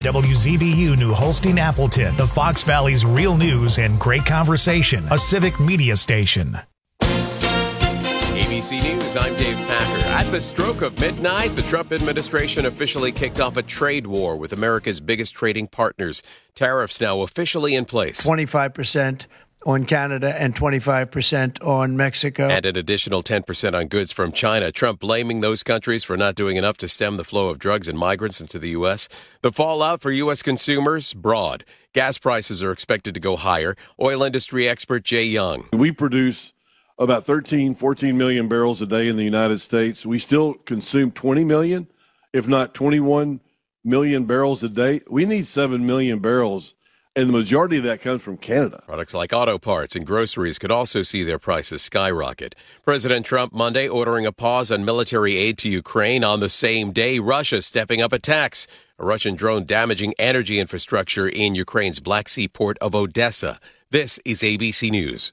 WZBU New Holstein Appleton, the Fox Valley's real news and great conversation, a civic media station. ABC News, I'm Dave Packer. At the stroke of midnight, the Trump administration officially kicked off a trade war with America's biggest trading partners. Tariffs now officially in place. 25% on Canada and 25% on Mexico. And an additional 10% on goods from China. Trump blaming those countries for not doing enough to stem the flow of drugs and migrants into the U.S. The fallout for U.S. consumers, broad. Gas prices are expected to go higher. Oil industry expert Jay Young. We produce about 14 million barrels a day in the United States. We still consume 20 million, if not 21 million barrels a day. We need 7 million barrels, and the majority of that comes from Canada. Products like auto parts and groceries could also see their prices skyrocket. President Trump Monday ordering a pause on military aid to Ukraine. On the same day, Russia stepping up attacks. A Russian drone damaging energy infrastructure in Ukraine's Black Sea port of Odessa. This is ABC News.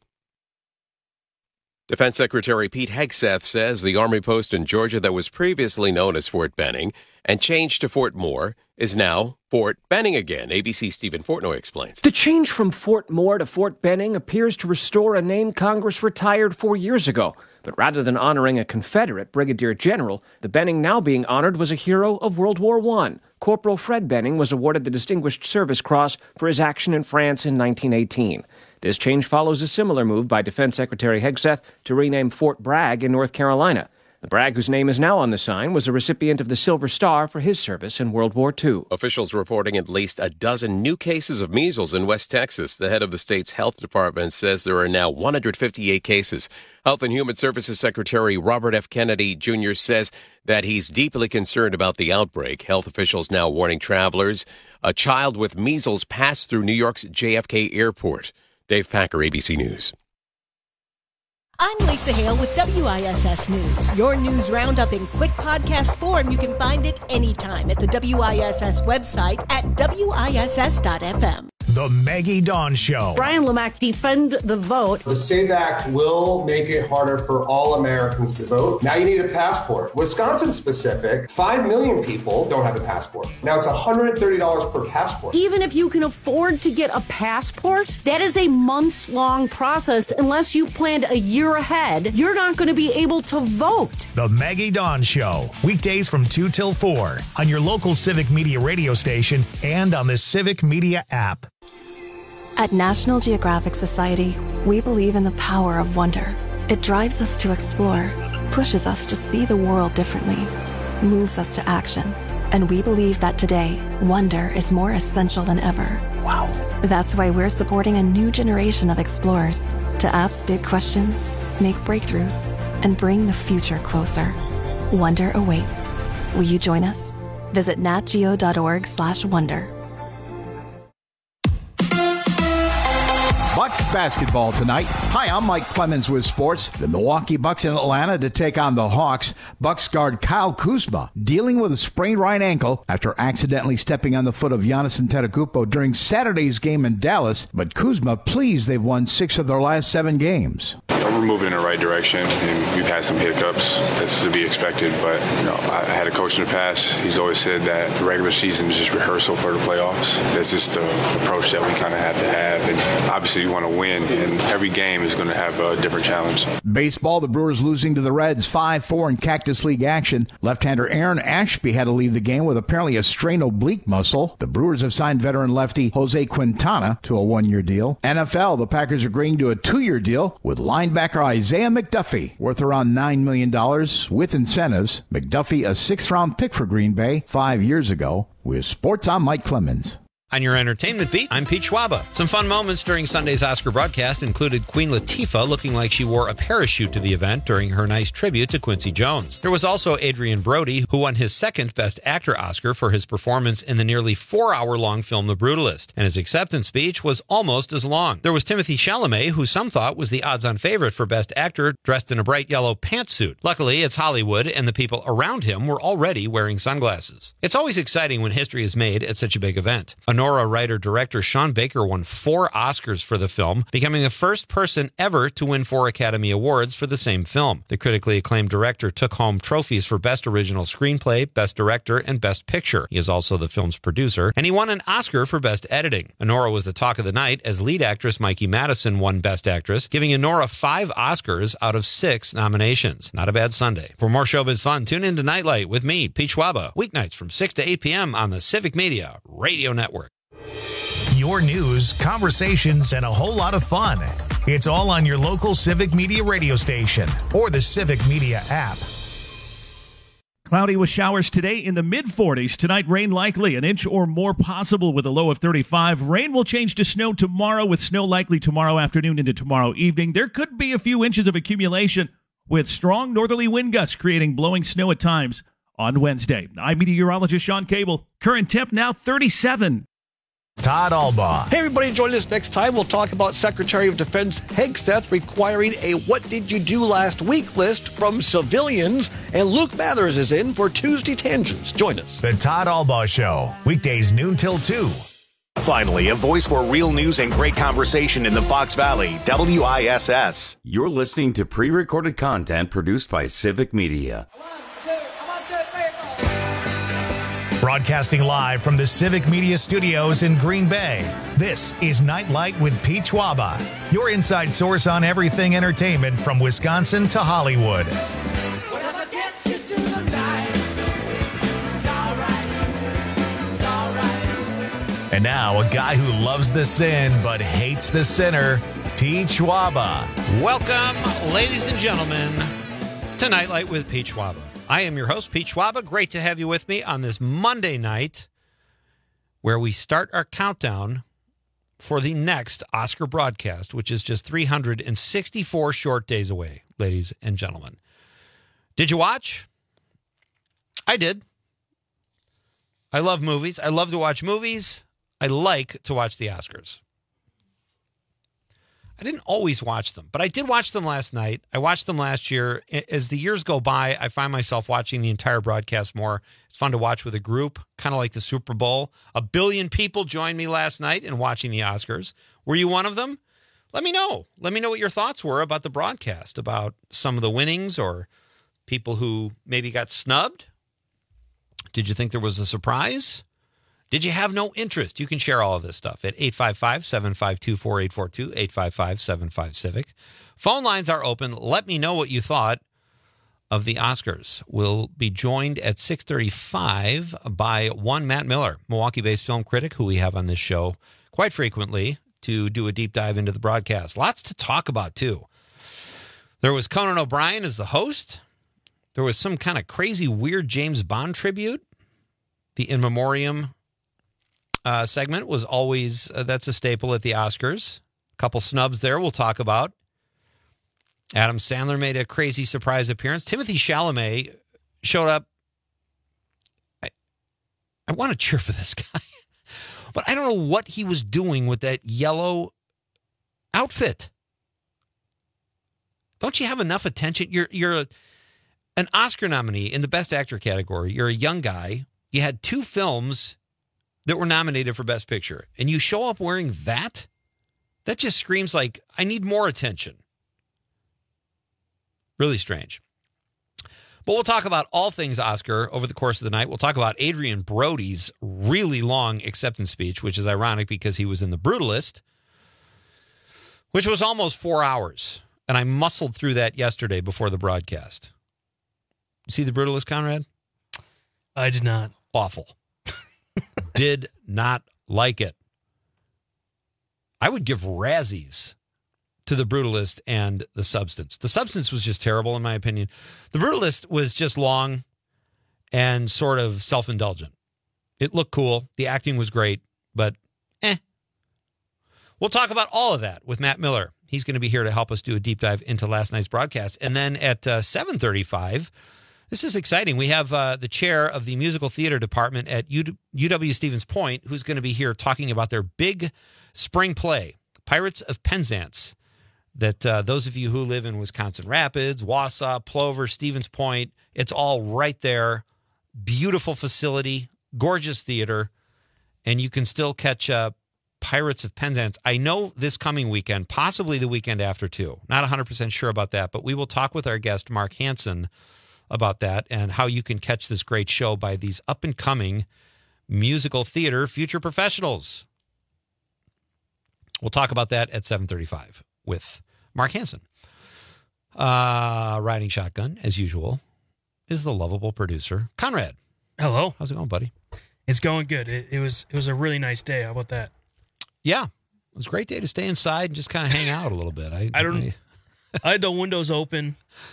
Defense Secretary Pete Hegseth says the Army post in Georgia that was previously known as Fort Benning and changed to Fort Moore is now Fort Benning again. ABC's Stephen Portnoy explains. The change from Fort Moore to Fort Benning appears to restore a name Congress retired 4 years ago. But rather than honoring a Confederate brigadier general, the Benning now being honored was a hero of World War I. Corporal Fred Benning was awarded the Distinguished Service Cross for his action in France in 1918. This change follows a similar move by Defense Secretary Hegseth to rename Fort Bragg in North Carolina. The Bragg, whose name is now on the sign, was a recipient of the Silver Star for his service in World War II. Officials reporting at least a dozen new cases of measles in West Texas. The head of the state's health department says there are now 158 cases. Health and Human Services Secretary Robert F. Kennedy Jr. says that he's deeply concerned about the outbreak. Health officials now warning travelers. A child with measles passed through New York's JFK Airport. Dave Packer, ABC News. I'm Lisa Hale with WISS News. Your news roundup in quick podcast form. You can find it anytime at the WISS website at WISS.FM. The Maggie Dawn Show. Brian Lamack, defend the vote. The SAVE Act will make it harder for all Americans to vote. Now you need a passport. Wisconsin specific, 5 million people don't have a passport. Now it's $130 per passport. Even if you can afford to get a passport, that is a months-long process. Unless you planned a year ahead, you're not going to be able to vote. The Maggie Dawn Show. Weekdays from 2 till 4 on your local Civic Media radio station and on the Civic Media app. At National Geographic Society, we believe in the power of wonder. It drives us to explore, pushes us to see the world differently, moves us to action. And we believe that today, wonder is more essential than ever. Wow. That's why we're supporting a new generation of explorers to ask big questions, make breakthroughs, and bring the future closer. Wonder awaits. Will you join us? Visit natgeo.org/wonder. Bucks basketball tonight. Hi, I'm Mike Clemens with sports. The Milwaukee Bucks in Atlanta to take on the Hawks. Bucks guard Kyle Kuzma dealing with a sprained right ankle after accidentally stepping on the foot of Giannis Antetokounmpo during Saturday's game in Dallas. But Kuzma pleased they've won 6 of their last 7 games. We're moving in the right direction, and we've had some hiccups. That's to be expected, but I had a coach in the past. He's always said that the regular season is just rehearsal for the playoffs. That's just the approach that we kind of have to have, and obviously you want to win, and every game is going to have a different challenge. Baseball, the Brewers losing to the Reds 5-4 in Cactus League action. Left-hander Aaron Ashby had to leave the game with apparently a strained oblique muscle. The Brewers have signed veteran lefty Jose Quintana to a 1-year deal. NFL, the Packers agreeing to a 2-year deal with linebacker Isaiah McDuffie, worth around $9 million with incentives. McDuffie, a 6th-round pick for Green Bay 5 years ago. With sports, I'm Mike Clemens. On your entertainment beat, I'm Pete Schwaba. Some fun moments during Sunday's Oscar broadcast included Queen Latifah looking like she wore a parachute to the event during her nice tribute to Quincy Jones. There was also Adrian Brody, who won his 2nd Best Actor Oscar for his performance in the nearly 4-hour-long film The Brutalist, and his acceptance speech was almost as long. There was Timothée Chalamet, who some thought was the odds-on favorite for Best Actor, dressed in a bright yellow pantsuit. Luckily, it's Hollywood, and the people around him were already wearing sunglasses. It's always exciting when history is made at such a big event. A Nora writer-director Sean Baker won 4 Oscars for the film, becoming the first person ever to win 4 Academy Awards for the same film. The critically acclaimed director took home trophies for Best Original Screenplay, Best Director, and Best Picture. He is also the film's producer, and he won an Oscar for Best Editing. Nora was the talk of the night as lead actress Mikey Madison won Best Actress, giving Nora 5 Oscars out of 6 nominations. Not a bad Sunday. For more showbiz fun, tune in to Nightlight with me, Pete Schwaba, weeknights from 6 to 8 p.m. on the Civic Media Radio Network. Your news, conversations, and a whole lot of fun. It's all on your local Civic Media radio station or the Civic Media app. Cloudy with showers today in the mid-40s. Tonight, rain likely, an inch or more possible with a low of 35. Rain will change to snow tomorrow, with snow likely tomorrow afternoon into tomorrow evening. There could be a few inches of accumulation with strong northerly wind gusts creating blowing snow at times on Wednesday. I'm meteorologist Sean Cable. Current temp now 37. Todd Albaugh. Hey, everybody, join us next time. We'll talk about Secretary of Defense Hegseth requiring a What Did You Do Last Week list from civilians. And Luke Mathers is in for Tuesday Tangents. Join us. The Todd Albaugh Show, weekdays noon till 2. Finally, a voice for real news and great conversation in the Fox Valley, WISS. You're listening to pre-recorded content produced by Civic Media. Broadcasting live from the Civic Media Studios in Green Bay, this is Nightlight with Pete Schwaba, your inside source on everything entertainment from Wisconsin to Hollywood. And now, a guy who loves the sin but hates the sinner, Pete Schwaba. Welcome, ladies and gentlemen, to Nightlight with Pete Schwaba. I am your host, Pete Schwaba. Great to have you with me on this Monday night where we start our countdown for the next Oscar broadcast, which is just 364 short days away, ladies and gentlemen. Did you watch? I did. I love movies. I love to watch movies. I like to watch the Oscars. I didn't always watch them, but I did watch them last night. I watched them last year. As the years go by, I find myself watching the entire broadcast more. It's fun to watch with a group, kind of like the Super Bowl. 1 billion people joined me last night in watching the Oscars. Were you one of them? Let me know. Let me know what your thoughts were about the broadcast, about some of the winnings or people who maybe got snubbed. Did you think there was a surprise? Did you have no interest? You can share all of this stuff at 855-752-4842, 855-75-CIVIC. Phone lines are open. Let me know what you thought of the Oscars. We'll be joined at 6:35 by one Matt Miller, Milwaukee-based film critic who we have on this show quite frequently to do a deep dive into the broadcast. Lots to talk about, too. There was Conan O'Brien as the host. There was some kind of crazy, weird James Bond tribute. The In Memoriam segment was always, that's a staple at the Oscars. A couple snubs there we'll talk about. Adam Sandler made a crazy surprise appearance. Timothée Chalamet showed up. I want to cheer for this guy, but I don't know what he was doing with that yellow outfit. Don't you have enough attention? You're an Oscar nominee in the Best Actor category. You're a young guy. You had 2 films that were nominated for Best Picture, and you show up wearing that? That just screams like, I need more attention. Really strange. But we'll talk about all things Oscar over the course of the night. We'll talk about Adrian Brody's really long acceptance speech, which is ironic because he was in The Brutalist, which was almost 4 hours. And I muscled through that yesterday before the broadcast. You see The Brutalist, Conrad? I did not. Awful. Did not like it. I would give Razzies to The Brutalist and The Substance. The Substance was just terrible, in my opinion. The Brutalist was just long and sort of self-indulgent. It looked cool. The acting was great, but We'll talk about all of that with Matt Miller. He's going to be here to help us do a deep dive into last night's broadcast. And then at 7:35, this is exciting. We have the chair of the musical theater department at UW-Stevens Point, who's going to be here talking about their big spring play, Pirates of Penzance, that those of you who live in Wisconsin Rapids, Wausau, Plover, Stevens Point, it's all right there. Beautiful facility, gorgeous theater. And you can still catch Pirates of Penzance. I know this coming weekend, possibly the weekend after too. Not 100% sure about that, but we will talk with our guest, Mark Hansen, about that and how you can catch this great show by these up-and-coming musical theater future professionals. We'll talk about that at 7:35 with Mark Hansen. Riding shotgun, as usual, is the lovable producer, Conrad. Hello. How's it going, buddy? It's going good. It was a really nice day. How about that? Yeah. It was a great day to stay inside and just kind of hang out a little bit. I had the windows open.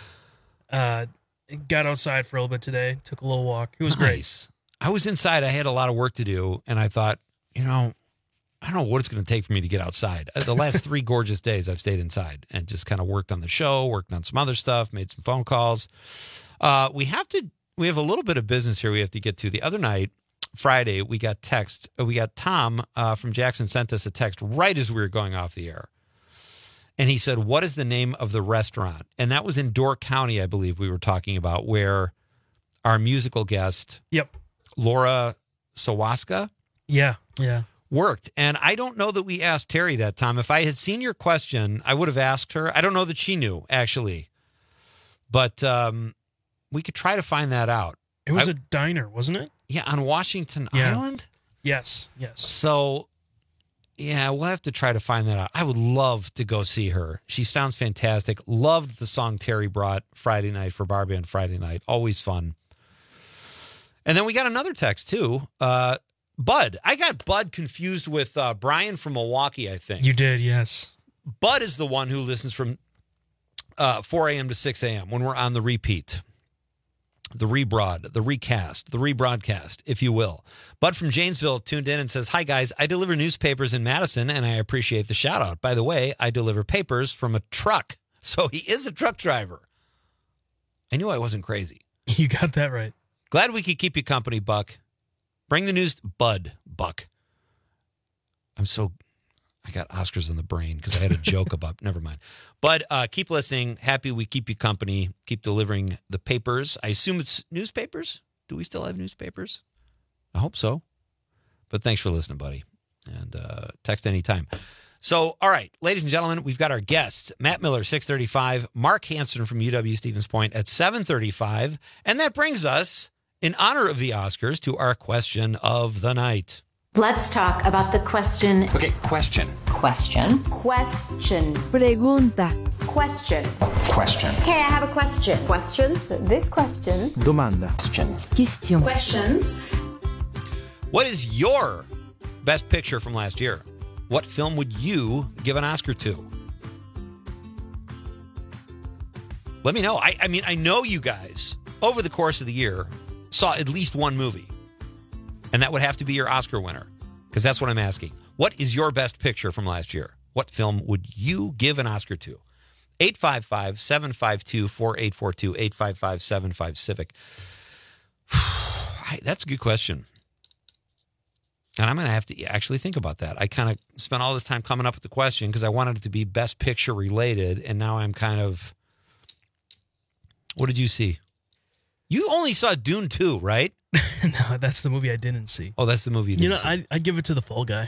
Got outside for a little bit today. Took a little walk. It was nice. Great. I was inside. I had a lot of work to do, and I thought, I don't know what it's going to take for me to get outside. The last 3 gorgeous days, I've stayed inside and just kind of worked on the show, worked on some other stuff, made some phone calls. We have a little bit of business here we have to get to. The other night, Friday, we got Tom from Jackson sent us a text right as we were going off the air. And he said, what is the name of the restaurant? And that was in Door County, I believe we were talking about, where our musical guest, Laura Sawaska, worked. And I don't know that we asked Terry that time. If I had seen your question, I would have asked her. I don't know that she knew, actually. But we could try to find that out. It was a diner, wasn't it? Yeah, on Washington Island? Yes. So, yeah, we'll have to try to find that out. I would love to go see her. She sounds fantastic. Loved the song Terry brought Friday night for Bar Band Friday night. Always fun. And then we got another text, too. Bud. I got Bud confused with Brian from Milwaukee, I think. You did, yes. Bud is the one who listens from 4 a.m. to 6 a.m. when we're on the repeat. The rebroad, the recast, the rebroadcast, if you will. Bud from Janesville tuned in and says, hi, guys. I deliver newspapers in Madison, and I appreciate the shout-out. By the way, I deliver papers from a truck. So he is a truck driver. I knew I wasn't crazy. You got that right. Glad we could keep you company, Buck. Bring the news, Buck. I got Oscars in the brain because I had a joke about, never mind. But keep listening. Happy we keep you company. Keep delivering the papers. I assume it's newspapers. Do we still have newspapers? I hope so. But thanks for listening, buddy. And text anytime. So, all right, ladies and gentlemen, we've got our guests, Matt Miller, 6:35, Mark Hansen from UW-Stevens Point at 7:35. And that brings us, in honor of the Oscars, to our question of the night. Let's talk about the question. Okay, question. Question. Pregunta. Question. Okay, I have a question. Questions? This question. Domanda. Question. Questions. What is your best picture from last year? What film would you give an Oscar to? Let me know. I mean, I know you guys, over the course of the year, saw at least one movie. And that would have to be your Oscar winner, because that's what I'm asking. What is your best picture from last year? What film would you give an Oscar to? 855-752-4842, 855-75-CIVIC. That's a good question. And I'm going to have to actually think about that. I kind of spent all this time coming up with the question because I wanted it to be best picture related, and now I'm kind of... What did you see? You only saw Dune 2, right? No, that's the movie I didn't see. Oh, that's the movie you didn't see. I'd give it to The Fall Guy.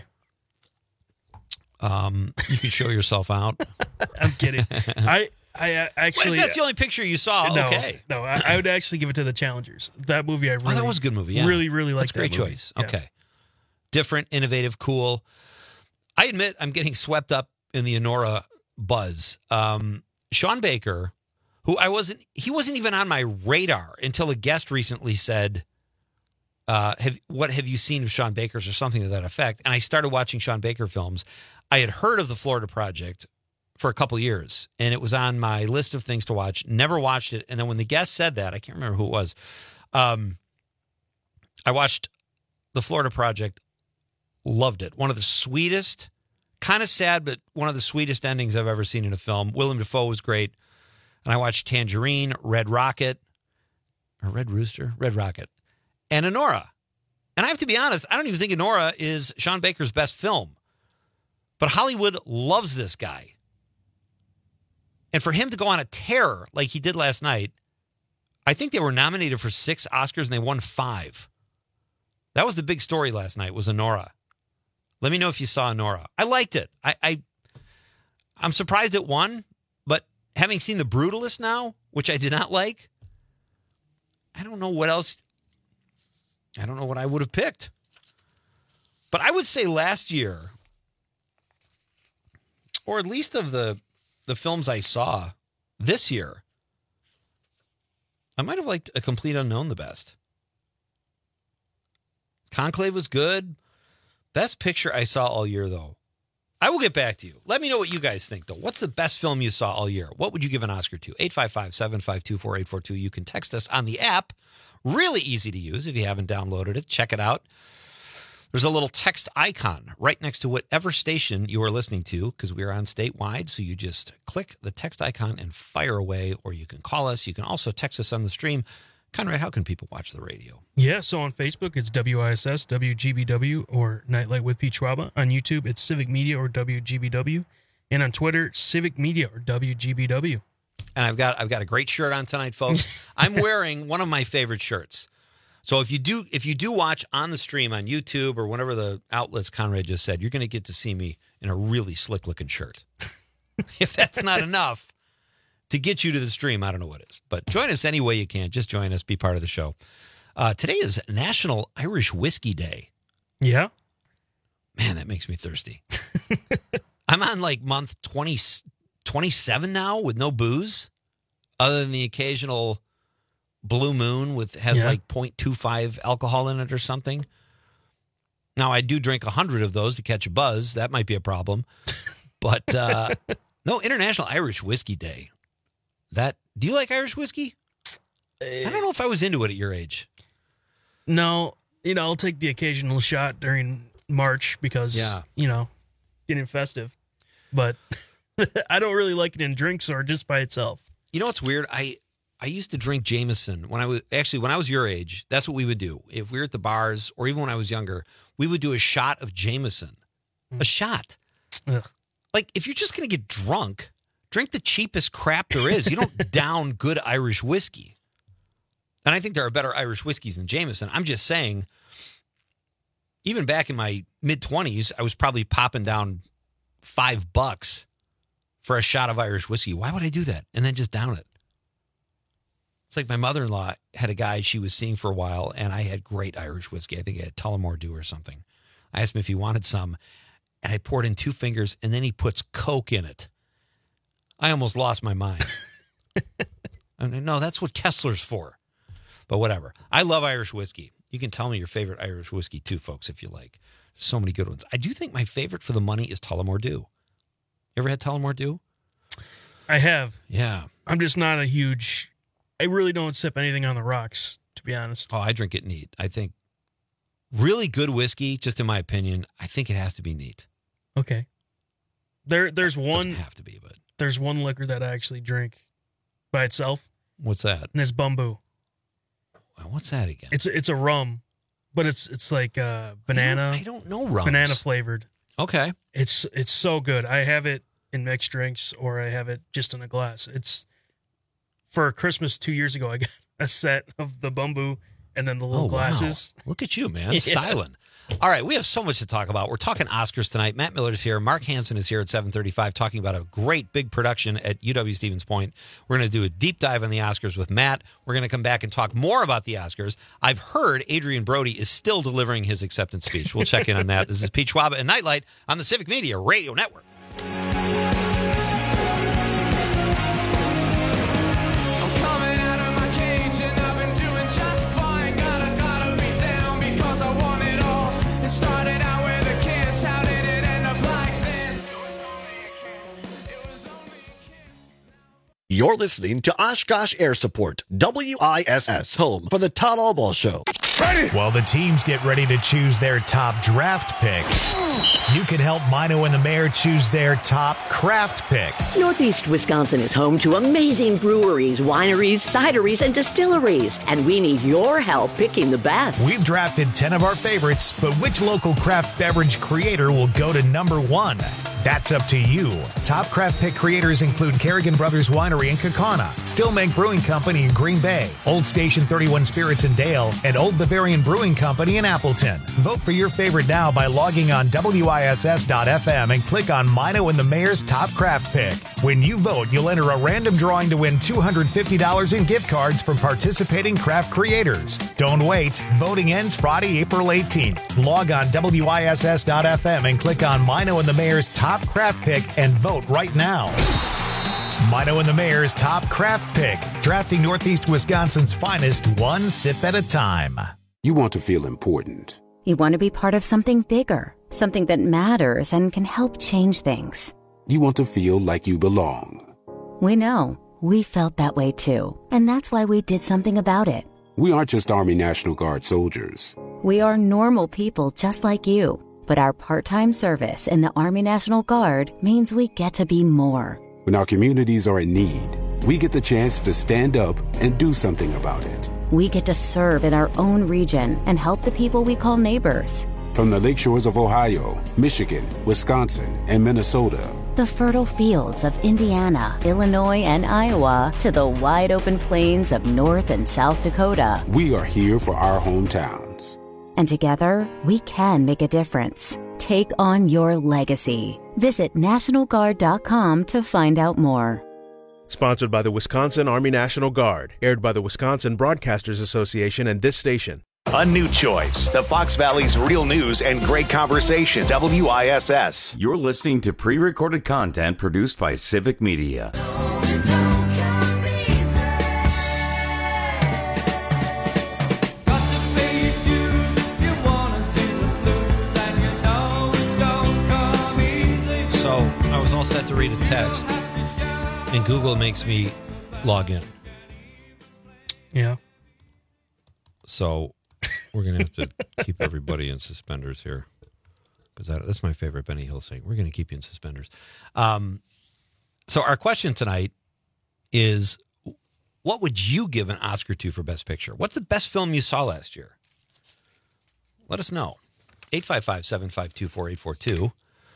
You can show yourself out. I'm kidding. I actually... Well, if that's the only picture you saw, okay. No, I would actually give it to The Challengers. That movie I really... that was a good movie, yeah. Really, really liked that movie. That's a great choice. Yeah. Okay. Different, innovative, cool. I admit I'm getting swept up in the Anora buzz. Sean Baker, he wasn't even on my radar until a guest recently said, what have you seen of Sean Baker's or something to that effect? And I started watching Sean Baker films. I had heard of the Florida Project for a couple years, and it was on my list of things to watch. Never watched it. And then when the guest said that, I can't remember who it was. I watched the Florida Project, loved it. One of the sweetest, kind of sad, but one of the sweetest endings I've ever seen in a film. Willem Dafoe was great. And I watched Tangerine, Red Rocket, or Red Rooster? Red Rocket. And Anora. And I have to be honest, I don't even think Anora is Sean Baker's best film. But Hollywood loves this guy. And for him to go on a tear like he did last night, I think they were nominated for 6 Oscars and they won 5. That was the big story last night, was Anora. Let me know if you saw Nora. I liked it. I'm surprised it won, but having seen The Brutalist now, which I did not like, I don't know what else. I don't know what I would have picked. But I would say last year, or at least of the films I saw this year, I might have liked A Complete Unknown the best. Conclave was good. Best picture I saw all year, though. I will get back to you. Let me know what you guys think, though. What's the best film you saw all year? What would you give an Oscar to? 855-752-4842. You can text us on the app. Really easy to use if you haven't downloaded it. Check it out. There's a little text icon right next to whatever station you are listening to, because we are on statewide. So you just click the text icon and fire away, or you can call us. You can also text us on the stream. Conrad, how can people watch the radio? Yeah, so on Facebook, it's WISS, WGBW, or Nightlight with Pete Schwaba. On YouTube, it's Civic Media or WGBW. And on Twitter, Civic Media or WGBW. And I've got a great shirt on tonight, folks. I'm wearing one of my favorite shirts. So if you do watch on the stream on YouTube or whatever the outlets Conrad just said, you're going to get to see me in a really slick-looking shirt. If that's not enough to get you to the stream, I don't know what is. But join us any way you can. Just join us. Be part of the show. Today is National Irish Whiskey Day. Yeah? Man, that makes me thirsty. I'm on like month 27 now with no booze, other than the occasional Blue Moon has like 0.25 alcohol in it or something. Now, I do drink 100 of those to catch a buzz. That might be a problem. But no, International Irish Whiskey Day. Do you like Irish whiskey? I don't know if I was into it at your age. No, I'll take the occasional shot during March because, getting festive. But I don't really like it in drinks or just by itself. You know what's weird? I used to drink Jameson when I was your age. That's what we would do. If we were at the bars or even when I was younger, we would do a shot of Jameson. A shot. Ugh. Like, if you're just going to get drunk, drink the cheapest crap there is. You don't down good Irish whiskey. And I think there are better Irish whiskeys than Jameson. I'm just saying, even back in my mid-20s, I was probably popping down $5 for a shot of Irish whiskey. Why would I do that? And then just down it. It's like my mother-in-law had a guy she was seeing for a while, and I had great Irish whiskey. I think I had Tullamore Dew or something. I asked him if he wanted some, and I poured in 2 fingers, and then he puts Coke in it. I almost lost my mind. No, that's what Kessler's for. But whatever. I love Irish whiskey. You can tell me your favorite Irish whiskey too, folks, if you like. There's so many good ones. I do think my favorite for the money is Tullamore Dew. You ever had Tullamore Dew? I have. Yeah. I'm just not a huge... I really don't sip anything on the rocks, to be honest. Oh, I drink it neat. I think really good whiskey, just in my opinion, I think it has to be neat. Okay. There's one... Doesn't have to be, but... There's one liquor that I actually drink by itself. What's that? And it's Bumbu. What's that again? It's a rum, but it's like banana. I don't know rums. Banana flavored. Okay. It's so good. I have it in mixed drinks or I have it just in a glass. It's for Christmas 2 years ago. I got a set of the Bumbu and then the little glasses. Wow. Look at you, man. Styling. All right, we have so much to talk about. We're talking Oscars tonight. Matt Miller is here. Mark Hansen is here at 7:35 talking about a great big production at UW-Stevens Point. We're going to do a deep dive on the Oscars with Matt. We're going to come back and talk more about the Oscars. I've heard Adrian Brody is still delivering his acceptance speech. We'll check in on that. This is Pete Schwaba and Nightlight on the Civic Media Radio Network. You're listening to Oshkosh Air Support, WISS, home for the Todd Albaugh Show. Ready? While the teams get ready to choose their top draft pick, you can help Mino and the Mayor choose their top craft pick. Northeast Wisconsin is home to amazing breweries, wineries, cideries, and distilleries, and we need your help picking the best. We've drafted 10 of our favorites, but which local craft beverage creator will go to number 1? That's up to you. Top Craft Pick creators include Kerrigan Brothers Winery in Kaukauna, Stillmank Brewing Company in Green Bay, Old Station 31 Spirits in Dale, and Old Bavarian Brewing Company in Appleton. Vote for your favorite now by logging on WISS.FM and click on Mino and the Mayor's Top Craft Pick. When you vote, you'll enter a random drawing to win $250 in gift cards from participating craft creators. Don't wait. Voting ends Friday, April 18th. Log on WISS.FM and click on Mino and the Mayor's Top Craft Pick and vote right now. Mino and the Mayor's Top Craft Pick, drafting Northeast Wisconsin's finest one sip at a time. You want to feel important. You want to be part of something bigger, something that matters and can help change things. You want to feel like you belong. We know. We felt that way too. And that's why we did something about it. We aren't just Army National Guard soldiers. We are normal people just like you. But our part-time service in the Army National Guard means we get to be more. When our communities are in need, we get the chance to stand up and do something about it. We get to serve in our own region and help the people we call neighbors. From the lakeshores of Ohio, Michigan, Wisconsin, and Minnesota, the fertile fields of Indiana, Illinois, and Iowa, to the wide open plains of North and South Dakota. We are here for our hometowns. And together, we can make a difference. Take on your legacy. Visit NationalGuard.com to find out more. Sponsored by the Wisconsin Army National Guard. Aired by the Wisconsin Broadcasters Association and this station. A new choice. The Fox Valley's real news and great conversation. WISS. You're listening to pre-recorded content produced by Civic Media. Set to read a text, and Google makes me log in. Yeah. So we're going to have to keep everybody in suspenders here, because that's my favorite Benny Hill saying. We're going to keep you in suspenders. So our question tonight is, what would you give an Oscar to for Best Picture? What's the best film you saw last year? Let us know. 855-752-4842.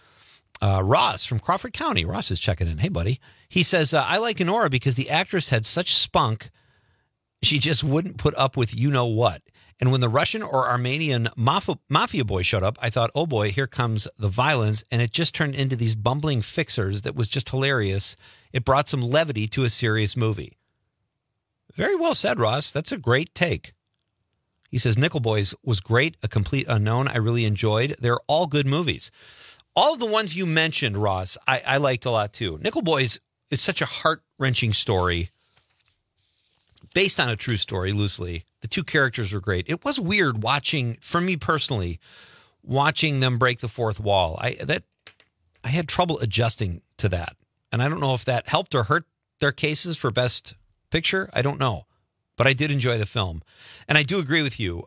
Ross from Crawford County. Ross is checking in. Hey, buddy. He says, I like Enora because the actress had such spunk, she just wouldn't put up with you-know-what. And when the Russian or Armenian mafia boy showed up, I thought, oh, boy, here comes the violence. And it just turned into these bumbling fixers that was just hilarious. It brought some levity to a serious movie. Very well said, Ross. That's a great take. He says, Nickel Boys was great, a complete unknown. I really enjoyed. They're all good movies. All of the ones you mentioned, Ross, I liked a lot too. Nickel Boys is such a heart-wrenching story based on a true story, loosely. The two characters were great. It was weird watching, for me personally, watching them break the fourth wall. I had trouble adjusting to that. And I don't know if that helped or hurt their cases for Best Picture. I don't know. But I did enjoy the film. And I do agree with you.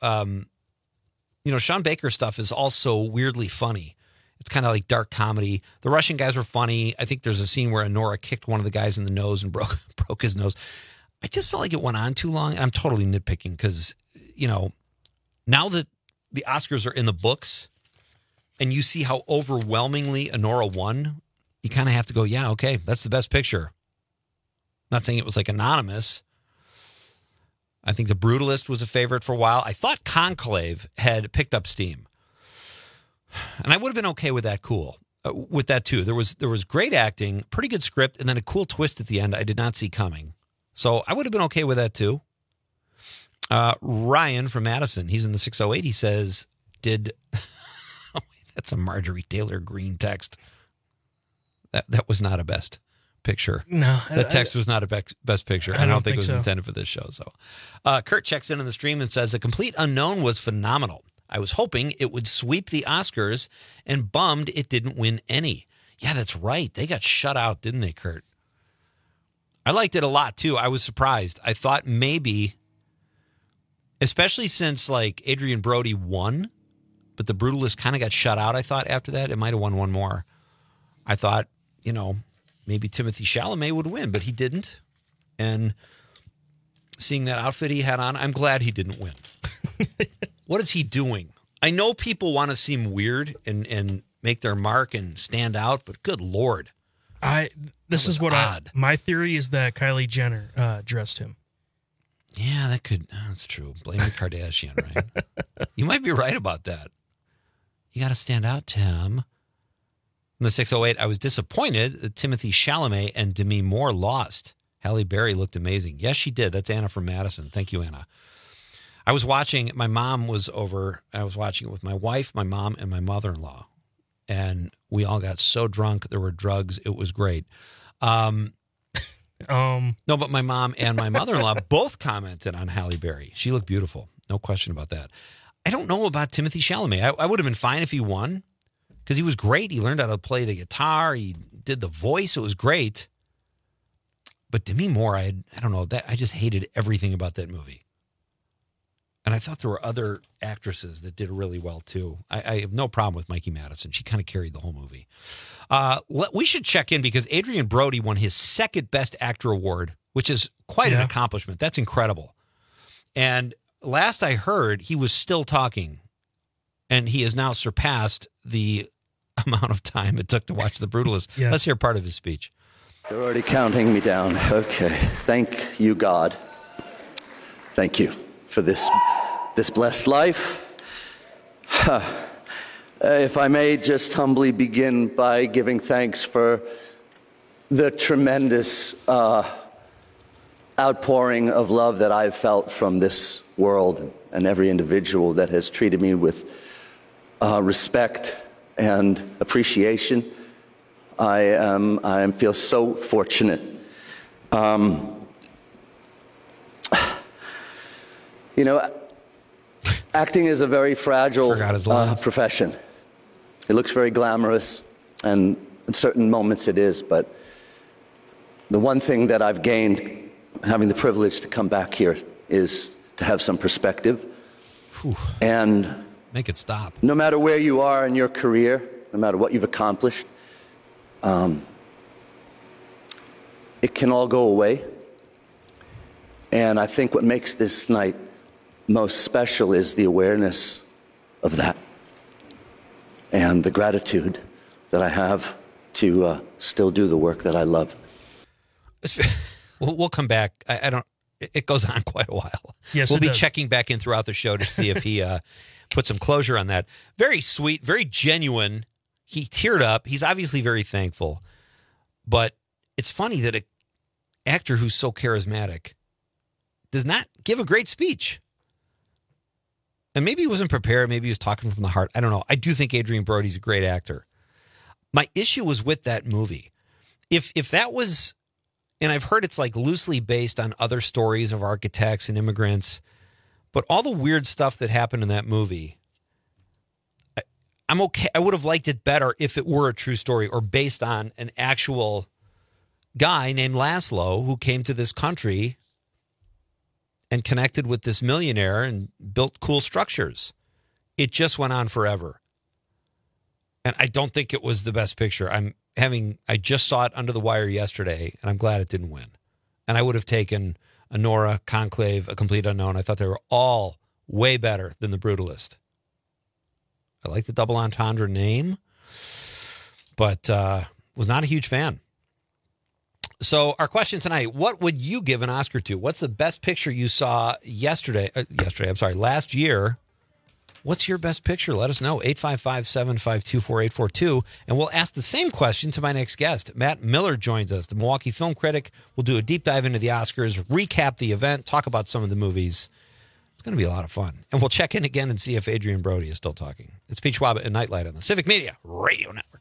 Sean Baker stuff is also weirdly funny. It's kind of like dark comedy. The Russian guys were funny. I think there's a scene where Enora kicked one of the guys in the nose and broke his nose. I just felt like it went on too long. And I'm totally nitpicking because, now that the Oscars are in the books and you see how overwhelmingly Enora won, you kind of have to go, yeah, okay, that's the Best Picture. Not saying it was like anonymous. I think The Brutalist was a favorite for a while. I thought Conclave had picked up steam. And I would have been okay with that with that too. There was great acting, pretty good script, and then a cool twist at the end I did not see coming. So I would have been okay with that too. Ryan from Madison, he's in the 608. He says, that's a Marjorie Taylor Greene text. That was not a Best Picture. No. That text was not a Best Picture. I don't think it was so. intended for this show. So Kurt checks in on the stream and says, A Complete Unknown was phenomenal. I was hoping it would sweep the Oscars and bummed it didn't win any. Yeah, that's right. They got shut out, didn't they, Kurt? I liked it a lot, too. I was surprised. I thought maybe, especially since, Adrian Brody won, but The Brutalist kind of got shut out, I thought, after that. It might have won one more. I thought, maybe Timothée Chalamet would win, but he didn't. And seeing that outfit he had on, I'm glad he didn't win. What is he doing? I know people want to seem weird and make their mark and stand out, but good Lord. This is what my theory is that Kylie Jenner dressed him. Yeah, that's true. Blame the Kardashian, right? You might be right about that. You got to stand out, Tim. In the 608, I was disappointed that Timothy Chalamet and Demi Moore lost. Halle Berry looked amazing. Yes, she did. That's Anna from Madison. Thank you, Anna. I was watching, my mom was over. I was watching it with my wife, my mom, and my mother-in-law. And we all got so drunk. There were drugs. It was great. No, but my mom and my mother-in-law both commented on Halle Berry. She looked beautiful. No question about that. I don't know about Timothy Chalamet. I would have been fine if he won because he was great. He learned how to play the guitar. He did the voice. It was great. But Demi Moore, I don't know. I just hated everything about that movie. And I thought there were other actresses that did really well, too. I have no problem with Mikey Madison. She kind of carried the whole movie. We should check in because Adrian Brody won his second Best Actor award, which is quite an accomplishment. That's incredible. And last I heard, he was still talking, and he has now surpassed the amount of time it took to watch The Brutalist. Yes. Let's hear part of his speech. They're already counting me down. Okay. Thank you, God. Thank you for this blessed life. If I may just humbly begin by giving thanks for the tremendous outpouring of love that I've felt from this world and every individual that has treated me with respect and appreciation. I feel so fortunate. Acting is a very fragile profession. It looks very glamorous, and in certain moments it is, but the one thing that I've gained having the privilege to come back here is to have some perspective. Whew. And make it stop. No matter where you are in your career, no matter what you've accomplished, it can all go away. And I think what makes this night most special is the awareness of that and the gratitude that I have to still do the work that I love. We'll come back. It goes on quite a while. Yes, we'll be checking back in throughout the show to see if he put some closure on that. Very sweet, very genuine. He teared up. He's obviously very thankful. But it's funny that an actor who's so charismatic does not give a great speech. And maybe he wasn't prepared. Maybe he was talking from the heart. I don't know. I do think Adrian Brody's a great actor. My issue was with that movie. If that was, and I've heard it's like loosely based on other stories of architects and immigrants, but all the weird stuff that happened in that movie, I'm okay. I would have liked it better if it were a true story or based on an actual guy named Laszlo who came to this country and connected with this millionaire and built cool structures. It just went on forever. And I don't think it was the best picture. I just saw it under the wire yesterday, and I'm glad it didn't win. And I would have taken Anora, Conclave, A Complete Unknown. I thought they were all way better than The Brutalist. I like the double entendre name, but was not a huge fan. So our question tonight, what would you give an Oscar to? What's the best picture you saw last year? What's your best picture? Let us know. 855-752-4842. And we'll ask the same question to my next guest. Matt Miller joins us, the Milwaukee film critic. We'll do a deep dive into the Oscars, recap the event, talk about some of the movies. It's going to be a lot of fun. And we'll check in again and see if Adrian Brody is still talking. It's Pete Schwab and Nightlight on the Civic Media Radio Network.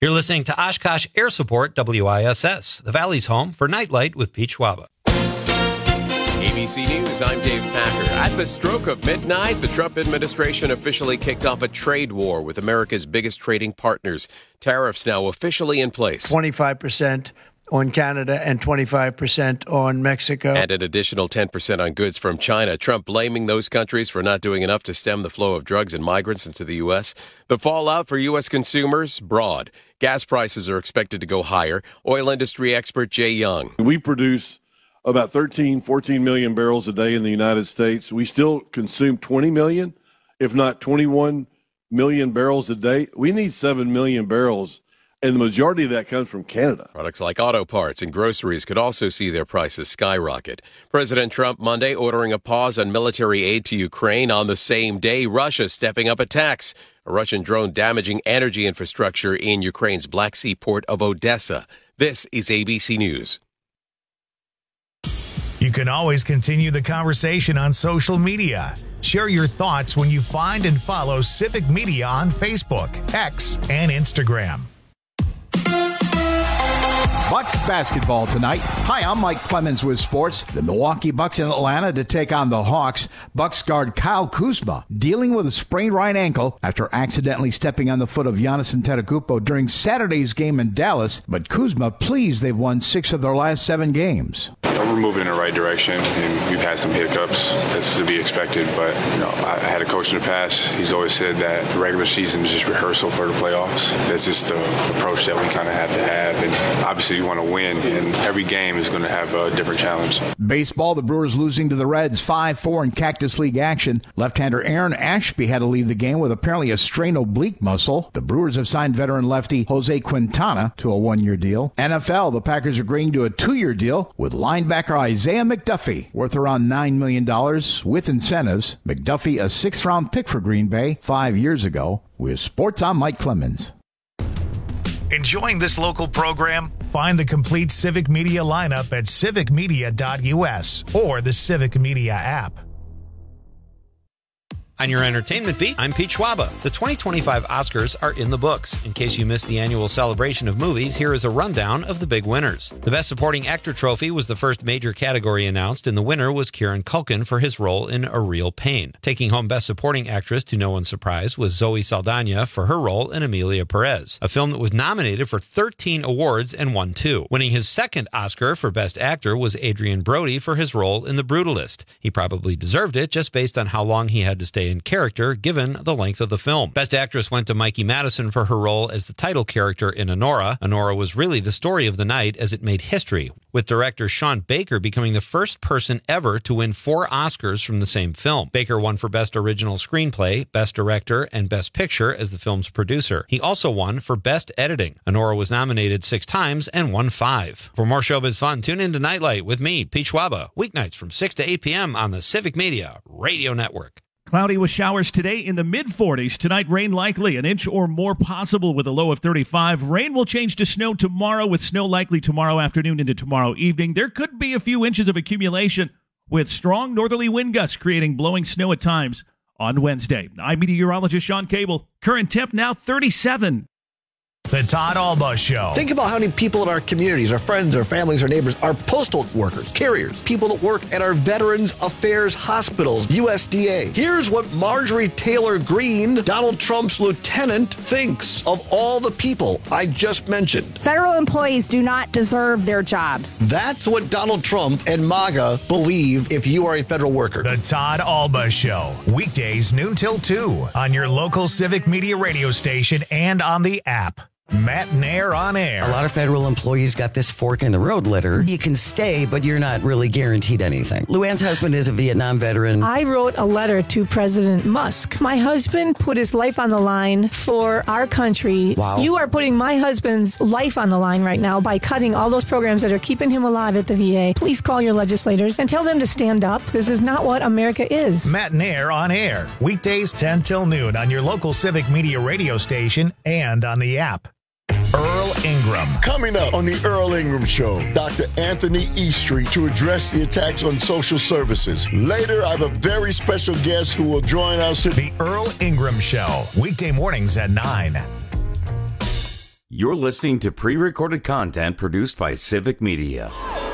You're listening to Oshkosh Air Support WISS, the Valley's home for Nightlight with Pete Schwaba. ABC News, I'm Dave Packer. At the stroke of midnight, the Trump administration officially kicked off a trade war with America's biggest trading partners. Tariffs now officially in place. 25% on Canada and 25% on Mexico. And an additional 10% on goods from China. Trump blaming those countries for not doing enough to stem the flow of drugs and migrants into the U.S. The fallout for U.S. consumers, broad. Gas prices are expected to go higher. Oil industry expert Jay Young. We produce about 14 million barrels a day in the United States. We still consume 20 million, if not 21 million barrels a day. We need 7 million barrels, and the majority of that comes from Canada. Products like auto parts and groceries could also see their prices skyrocket. President Trump Monday ordering a pause on military aid to Ukraine. On the same day, Russia stepping up attacks. A Russian drone damaging energy infrastructure in Ukraine's Black Sea port of Odessa. This is ABC News. You can always continue the conversation on social media. Share your thoughts when you find and follow Civic Media on Facebook, X, and Instagram. Bucks basketball tonight. Hi, I'm Mike Clemens with sports. The Milwaukee Bucks in Atlanta to take on the Hawks. Bucks guard Kyle Kuzma dealing with a sprained right ankle after accidentally stepping on the foot of Giannis Antetokounmpo during Saturday's game in Dallas. But Kuzma pleased they've won 6 of their last 7 games. We're moving in the right direction, and we've had some hiccups. That's to be expected, but I had a coach in the past. He's always said that the regular season is just rehearsal for the playoffs. That's just the approach that we kind of have to have, and obviously you want to win, and every game is going to have a different challenge. Baseball, the Brewers losing to the Reds 5-4 in Cactus League action. Left-hander Aaron Ashby had to leave the game with apparently a strained oblique muscle. The Brewers have signed veteran lefty Jose Quintana to a 1-year deal. NFL, the Packers agreeing to a 2-year deal with linebacker Isaiah McDuffie, worth around $9 million with incentives. McDuffie, a 6th-round pick for Green Bay 5 years ago. With sports, I'm Mike Clemens. Enjoying this local program? Find the complete Civic Media lineup at civicmedia.us or the Civic Media app. On your entertainment beat, I'm Pete Schwaba. The 2025 Oscars are in the books. In case you missed the annual celebration of movies, here is a rundown of the big winners. The Best Supporting Actor trophy was the first major category announced, and the winner was Kieran Culkin for his role in A Real Pain. Taking home Best Supporting Actress, to no one's surprise, was Zoe Saldana for her role in Emilia Perez, a film that was nominated for 13 awards and won 2. Winning his second Oscar for Best Actor was Adrian Brody for his role in The Brutalist. He probably deserved it just based on how long he had to stay in character given the length of the film. Best Actress went to Mikey Madison for her role as the title character in Anora. Anora was really the story of the night as it made history, with director Sean Baker becoming the first person ever to win 4 Oscars from the same film. Baker won for Best Original Screenplay, Best Director, and Best Picture as the film's producer. He also won for Best Editing. Anora was nominated 6 times and won 5. For more showbiz fun, tune in to Nightlight with me, Pete Schwaba, weeknights from 6 to 8 p.m. on the Civic Media Radio Network. Cloudy with showers today in the mid-40s. Tonight, rain likely, an inch or more possible with a low of 35. Rain will change to snow tomorrow with snow likely tomorrow afternoon into tomorrow evening. There could be a few inches of accumulation with strong northerly wind gusts creating blowing snow at times on Wednesday. I'm meteorologist Sean Cable. Current temp now 37. The Todd Alba Show. Think about how many people in our communities, our friends, our families, our neighbors, our postal workers, carriers, people that work at our Veterans Affairs hospitals, USDA. Here's what Marjorie Taylor Greene, Donald Trump's lieutenant, thinks of all the people I just mentioned. Federal employees do not deserve their jobs. That's what Donald Trump and MAGA believe if you are a federal worker. The Todd Alba Show. Weekdays noon till 2 on your local Civic Media radio station and on the app. Matt Nair on air. A lot of federal employees got this fork in the road letter. You can stay, but you're not really guaranteed anything. Luann's husband is a Vietnam veteran. I wrote a letter to President Musk. My husband put his life on the line for our country. Wow. You are putting my husband's life on the line right now by cutting all those programs that are keeping him alive at the VA. Please call your legislators and tell them to stand up. This is not what America is. Matt Nair on air. Weekdays 10 till noon on your local Civic Media radio station and on the app. Earl Ingram. Coming up on the Earl Ingram Show, Dr. Anthony Eastry to address the attacks on social services. Later, I have a very special guest who will join us. The Earl Ingram Show, weekday mornings at 9. You're listening to pre-recorded content produced by Civic Media.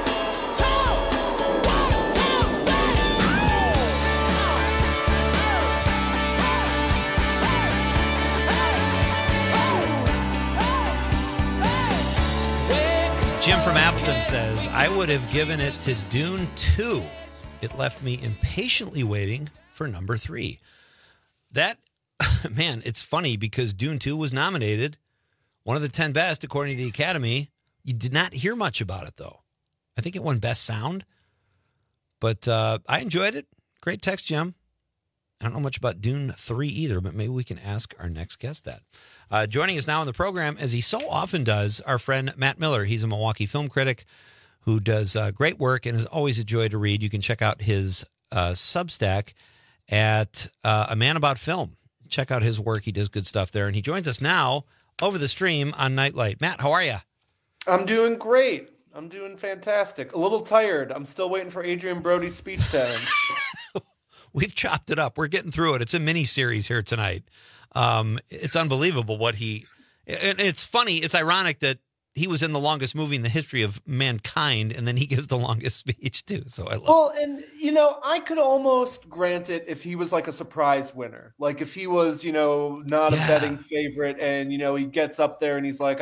Jim from Appleton says, I would have given it to Dune 2. It left me impatiently waiting for number 3. That, man, it's funny because Dune 2 was nominated, one of the 10 best according to the Academy. You did not hear much about it, though. I think it won Best Sound, but I enjoyed it. Great text, Jim. I don't know much about Dune 3 either, but maybe we can ask our next guest that. Joining us now on the program, as he so often does, our friend Matt Miller. He's a Milwaukee film critic who does great work and is always a joy to read. You can check out his Substack at A Man About Film. Check out his work. He does good stuff there. And he joins us now over the stream on Nightlight. Matt, how are you? I'm doing great. I'm doing fantastic. A little tired. I'm still waiting for Adrian Brody's speech to end. We've chopped it up. We're getting through it. It's a mini series here tonight. It's unbelievable what and it's funny. It's ironic that he was in the longest movie in the history of mankind, and then he gives the longest speech too. So I love it. Well, and I could almost grant it if he was like a surprise winner, like if he was, not a betting favorite, and he gets up there and he's like,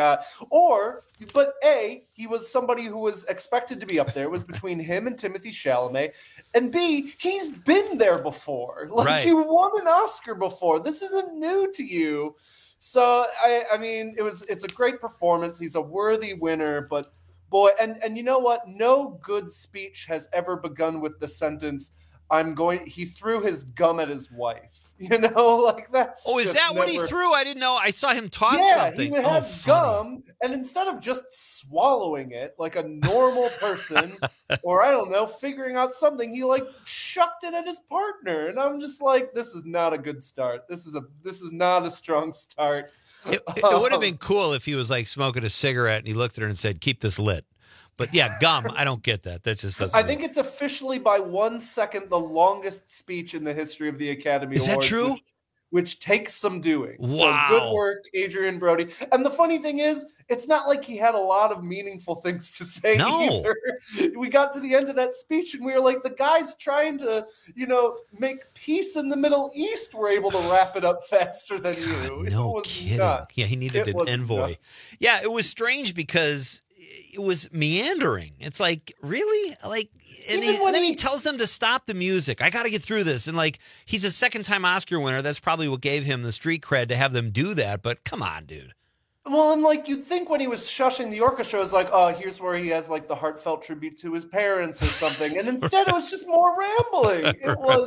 but he was somebody who was expected to be up there. It was between him and Timothée Chalamet, and B, he's been there before. Like you won an Oscar before. This isn't new to you. So I mean, it's a great performance. He's a worthy winner, but boy, and you know what? No good speech has ever begun with the sentence, he threw his gum at his wife. Like that's. Oh, is that what he threw? I didn't know. I saw him toss something. He would have gum, and instead of just swallowing it like a normal person, or I don't know, figuring out something, he shucked it at his partner, and I'm just like, this is not a good start. This is not a strong start. It would have been cool if he was smoking a cigarette and he looked at her and said, "Keep this lit." But yeah, gum, I don't get that. That just doesn't. I think it's officially by 1 second the longest speech in the history of the Academy Awards. Is that true? Which takes some doing. Wow. So good work, Adrian Brody. And the funny thing is, it's not like he had a lot of meaningful things to say either. We got to the end of that speech and we were like, the guys trying to, make peace in the Middle East were able to wrap it up faster than you. No kidding. Nuts. Yeah, he needed an envoy. Nuts. Yeah, it was strange because it was meandering. It's like, really? And then he tells them to stop the music. I got to get through this. And he's a second-time Oscar winner. That's probably what gave him the street cred to have them do that. But come on, dude. Well, and you'd think when he was shushing the orchestra, it was like, oh, here's where he has the heartfelt tribute to his parents or something. And instead it was just more rambling.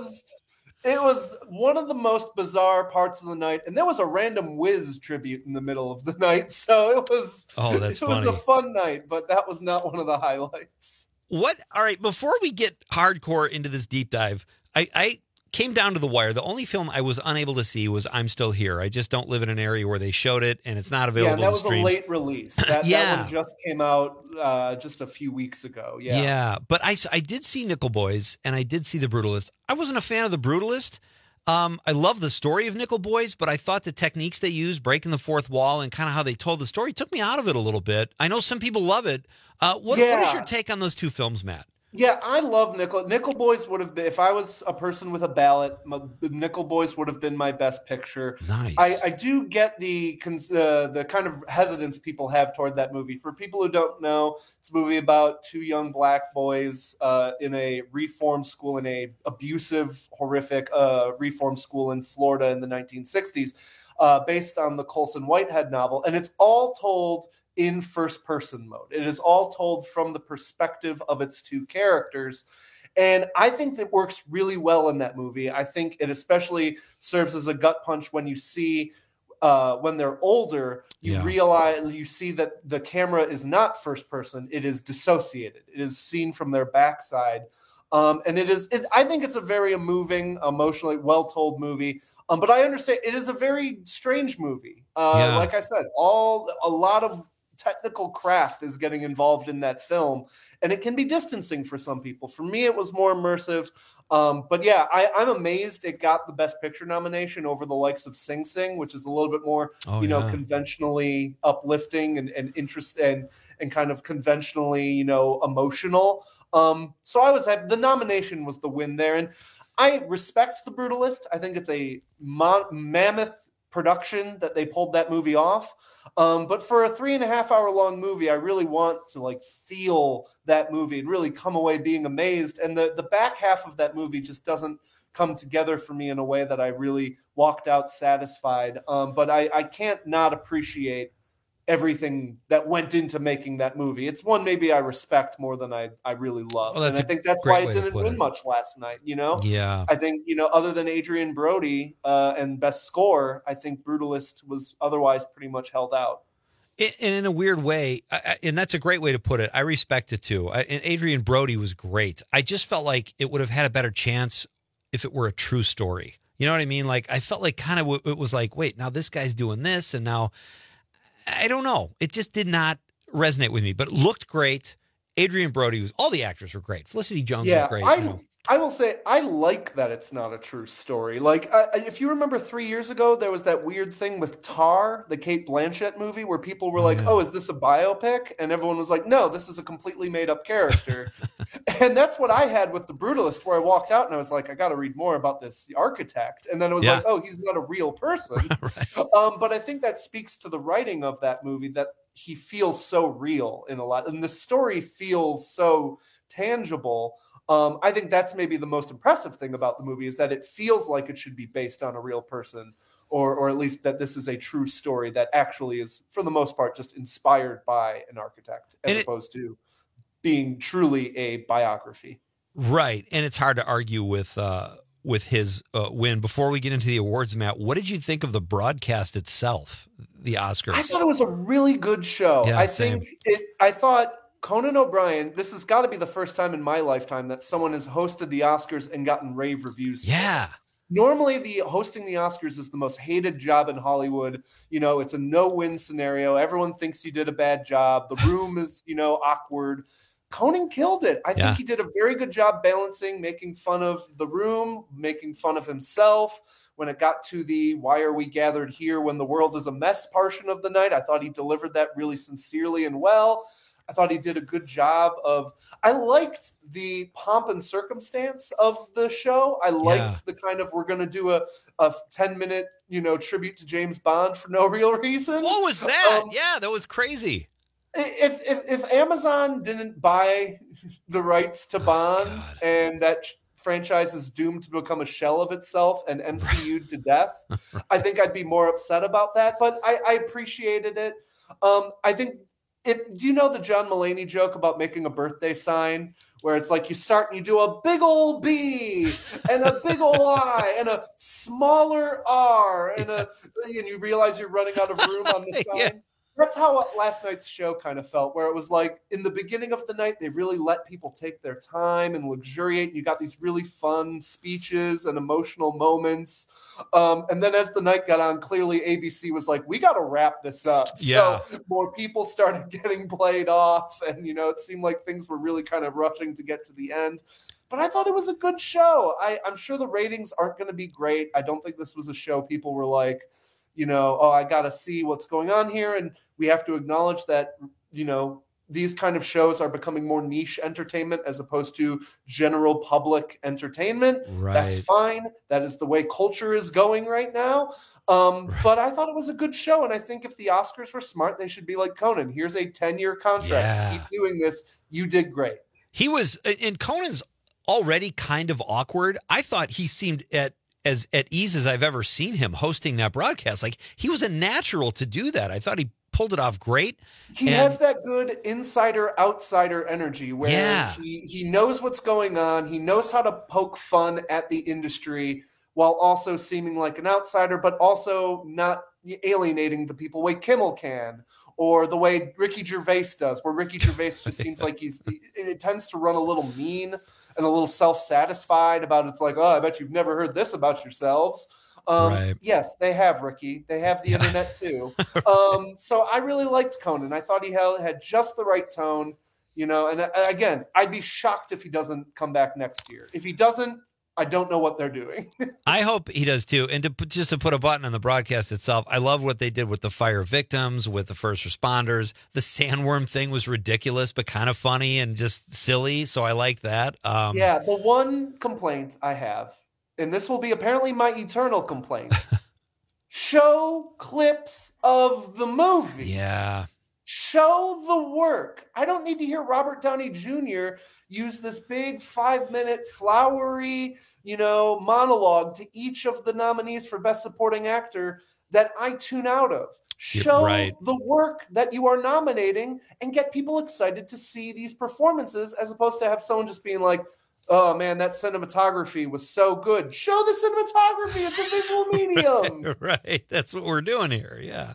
It was one of the most bizarre parts of the night, and there was a random Wiz tribute in the middle of the night, so it was. Oh, that's funny. It was a fun night, but that was not one of the highlights. All right, before we get hardcore into this deep dive, I came down to the wire. The only film I was unable to see was I'm Still Here. I just don't live in an area where they showed it, and it's not available. Yeah, that was to stream. A late release. That one just came out just a few weeks ago. Yeah, but I did see Nickel Boys, and I did see The Brutalist. I wasn't a fan of The Brutalist. I love the story of Nickel Boys, but I thought the techniques they used, breaking the fourth wall, and kind of how they told the story, took me out of it a little bit. I know some people love it. What is your take on those two films, Matt? Yeah, I love Nickel. Nickel Boys would have been, if I was a person with a ballot, Nickel Boys would have been my best picture. Nice. I do get the kind of hesitance people have toward that movie. For people who don't know, it's a movie about two young black boys in a reform school, in a abusive, horrific reform school in Florida in the 1960s, based on the Colson Whitehead novel. And it's all told in first-person mode. It is all told from the perspective of its two characters. And I think that works really well in that movie. I think it especially serves as a gut punch when you see, when they're older, realize, you see that the camera is not first-person, it is dissociated. It is seen from their backside. And I think it's a very moving, emotionally well-told movie. But I understand it is a very strange movie. Like I said, a lot of technical craft is getting involved in that film, and it can be distancing for some people. For me, it was more immersive. But yeah, I'm amazed it got the Best Picture nomination over the likes of Sing Sing, which is a little bit more, conventionally uplifting and interest and kind of conventionally, emotional. So I was happy. The nomination was the win there, and I respect The Brutalist. I think it's a mammoth production that they pulled that movie off. But for a 3.5 hour long movie, I really want to feel that movie and really come away being amazed. And the back half of that movie just doesn't come together for me in a way that I really walked out satisfied. But I can't not appreciate everything that went into making that movie. It's one maybe I respect more than I really love. Well, and I think that's why it didn't win much last night, Yeah. I think, other than Adrian Brody and Best Score, I think Brutalist was otherwise pretty much held out. And in a weird way, and that's a great way to put it, I respect it too. And Adrian Brody was great. I just felt like it would have had a better chance if it were a true story. You know what I mean? I felt like kind of it was like, wait, now this guy's doing this, and now I don't know. It just did not resonate with me, but it looked great. Adrian Brody all the actors were great. Felicity Jones was great. I will say I like that it's not a true story. If you remember 3 years ago, there was that weird thing with Tar, the Cate Blanchett movie, where people were oh, is this a biopic? And everyone was like, no, this is a completely made up character. And that's what I had with The Brutalist, where I walked out and I was like, I got to read more about this architect. And then it was oh, he's not a real person. But I think that speaks to the writing of that movie, that he feels so real in a lot. And the story feels so tangible. I think that's maybe the most impressive thing about the movie, is that it feels like it should be based on a real person, or at least that this is a true story that actually is, for the most part, just inspired by an architect, as opposed to being truly a biography. Right. And it's hard to argue with his win. Before we get into the awards, Matt, what did you think of the broadcast itself, the Oscars? I thought it was a really good show. Yeah, I thought Conan O'Brien, this has got to be the first time in my lifetime that someone has hosted the Oscars and gotten rave reviews. Yeah. Normally, hosting the Oscars is the most hated job in Hollywood. It's a no-win scenario. Everyone thinks you did a bad job. The room is, awkward. Conan killed it. I think he did a very good job balancing, making fun of the room, making fun of himself. When it got to the why are we gathered here when the world is a mess portion of the night, I thought he delivered that really sincerely and well. I thought he did a good job I liked the pomp and circumstance of the show. I liked the kind of, we're going to do a 10-minute, tribute to James Bond for no real reason. What was that? That was crazy. If Amazon didn't buy the rights to Bond and that franchise is doomed to become a shell of itself and MCU'd to death, I think I'd be more upset about that. But I appreciated it. I think, do you know the John Mulaney joke about making a birthday sign where it's like you start and you do a big old B and a big old I and a smaller R and you realize you're running out of room on the sign? That's how last night's show kind of felt, where it was like in the beginning of the night, they really let people take their time and luxuriate. You got these really fun speeches and emotional moments. And then as the night got on, clearly ABC was like, we got to wrap this up. Yeah. So more people started getting played off. And, it seemed like things were really kind of rushing to get to the end. But I thought it was a good show. I'm sure the ratings aren't going to be great. I don't think this was a show people were like, I got to see what's going on here. And we have to acknowledge that, these kind of shows are becoming more niche entertainment as opposed to general public entertainment. Right. That's fine. That is the way culture is going right now. But I thought it was a good show. And I think if the Oscars were smart, they should be like Conan. Here's a 10-year contract. Yeah. Keep doing this. You did great. He was, and Conan's already kind of awkward. I thought he seemed as at ease as I've ever seen him hosting that broadcast. Like, he was a natural to do that. I thought he pulled it off great. He has that good insider-outsider energy where he knows what's going on. He knows how to poke fun at the industry while also seeming like an outsider, but also not alienating the people the way Kimmel can, or the way Ricky Gervais does, where Ricky Gervais just seems like it tends to run a little mean and a little self-satisfied about it's like, oh, I bet you've never heard this about yourselves. Right. Yes, they have, Ricky. They have the internet too. So I really liked Conan. I thought he had just the right tone, and again, I'd be shocked if he doesn't come back next year. If he doesn't, I don't know what they're doing. I hope he does too. And just to put a button on the broadcast itself, I love what they did with the fire victims, with the first responders. The sandworm thing was ridiculous, but kind of funny and just silly. So I like that. Yeah, the one complaint I have, and this will be apparently my eternal complaint, show clips of the movie. Yeah. Show the work. I don't need to hear Robert Downey Jr. use this big 5-minute flowery, monologue to each of the nominees for Best Supporting Actor that I tune out of. Show the work that you are nominating and get people excited to see these performances, as opposed to have someone just being like, oh man, that cinematography was so good. Show the cinematography. It's a visual medium. Right. That's what we're doing here. Yeah.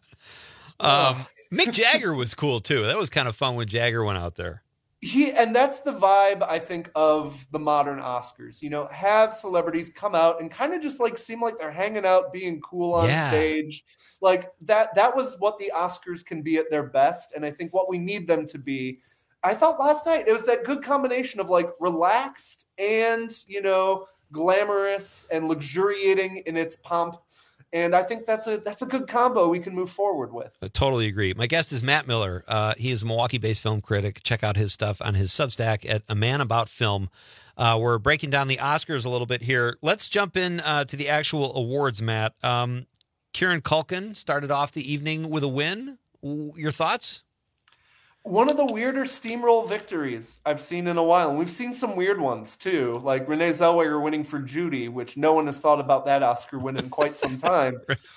Mick Jagger was cool too. That was kind of fun when Jagger went out there. And that's the vibe, I think, of the modern Oscars. Have celebrities come out and kind of just seem like they're hanging out, being cool on stage. Like that was what the Oscars can be at their best. And I think what we need them to be. I thought last night it was that good combination of relaxed and, glamorous and luxuriating in its pomp. And I think that's a good combo we can move forward with. I totally agree. My guest is Matt Miller. He is a Milwaukee-based film critic. Check out his stuff on his Substack at A Man About Film. We're breaking down the Oscars a little bit here. Let's jump in to the actual awards, Matt. Kieran Culkin started off the evening with a win. Your thoughts? One of the weirder steamroll victories I've seen in a while. And we've seen some weird ones, too, like Renee Zellweger winning for Judy, which no one has thought about that Oscar win in quite some time.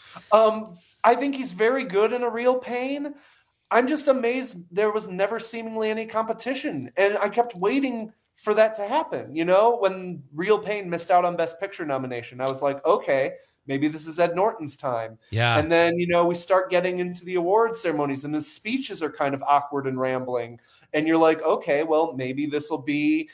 I think he's very good in A Real Pain. I'm just amazed there was never seemingly any competition. And I kept waiting for that to happen. When Real Pain missed out on Best Picture nomination, I was like, okay, maybe this is Ed Norton's time. Yeah. And then, we start getting into the award ceremonies and his speeches are kind of awkward and rambling. And you're like, okay, well, maybe this will be,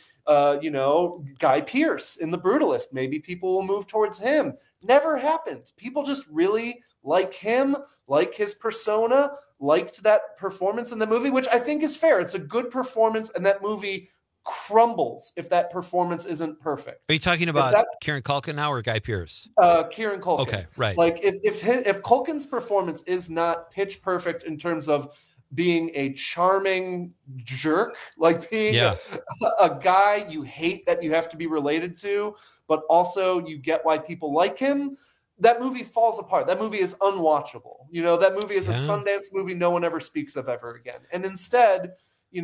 Guy Pearce in The Brutalist. Maybe people will move towards him. Never happened. People just really like him, like his persona, liked that performance in the movie, which I think is fair. It's a good performance, and that movie crumbles if that performance isn't perfect. Are you talking about Kieran Culkin now or Guy Pearce? Kieran Culkin. Okay, right. If Culkin's performance is not pitch perfect in terms of being a charming jerk, being a guy you hate that you have to be related to, but also you get why people like him, that movie falls apart. That movie is unwatchable. That movie is a Sundance movie no one ever speaks of ever again. And instead,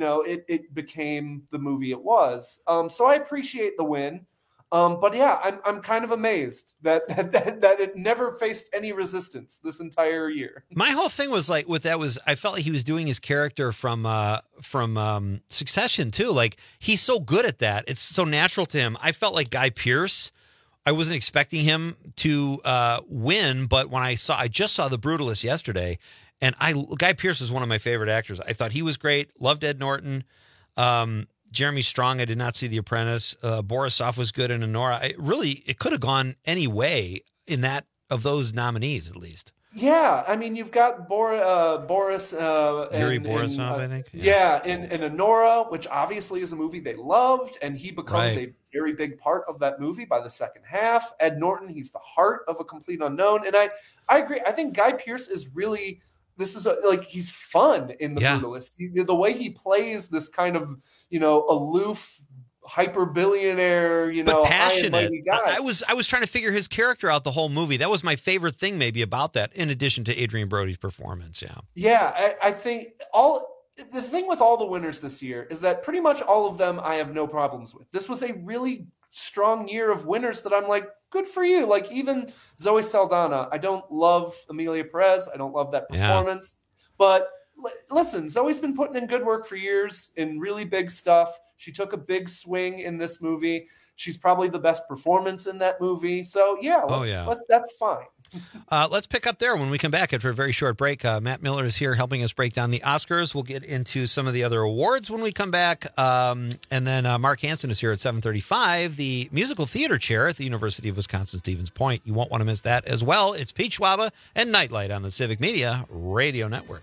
it became the movie it was. So I appreciate the win. But yeah, I'm kind of amazed that it never faced any resistance this entire year. My whole thing was I felt like he was doing his character from Succession too. He's so good at that. It's so natural to him. I felt like Guy Pearce. I wasn't expecting him to win, but when I just saw The Brutalist yesterday. And Guy Pearce is one of my favorite actors. I thought he was great. Loved Ed Norton. Jeremy Strong, I did not see The Apprentice. Borisov was good in Anora. It could have gone any way in that of those nominees, at least. Yeah, I mean, you've got Boris. Yuri Borisov, I think. Yeah, in Anora, which obviously is a movie they loved, and he becomes a very big part of that movie by the second half. Ed Norton, he's the heart of A Complete Unknown. And I agree. I think Guy Pearce is really... he's fun in The Brutalist. The way he plays this kind of, aloof, hyper billionaire, but passionate guy. I was trying to figure his character out the whole movie. That was my favorite thing maybe about that, in addition to Adrian Brody's performance. Yeah. Yeah. I think the thing with all the winners this year is that pretty much all of them I have no problems with. This was a really strong year of winners that I'm like, good for you. Even Zoe Saldana, I don't love Emilia Perez. I don't love that performance. But listen, Zoe's been putting in good work for years in really big stuff. She took a big swing in this movie. She's probably the best performance in that movie. So, that's fine. Let's pick up there when we come back after a very short break. Matt Miller is here helping us break down the Oscars. We'll get into some of the other awards when we come back. And then Mark Hansen is here at 7:35, the musical theater chair at the University of Wisconsin-Stevens Point. You won't want to miss that as well. It's Pete Schwaba and Nightlight on the Civic Media Radio Network.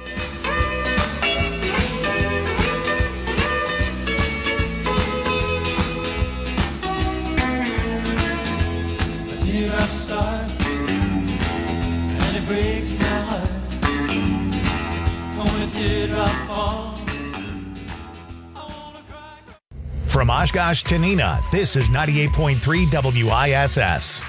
Teardrop start, and it breaks my heart. When a teardrop falls, From Oshkosh to Neenah, this is 98.3 WISS.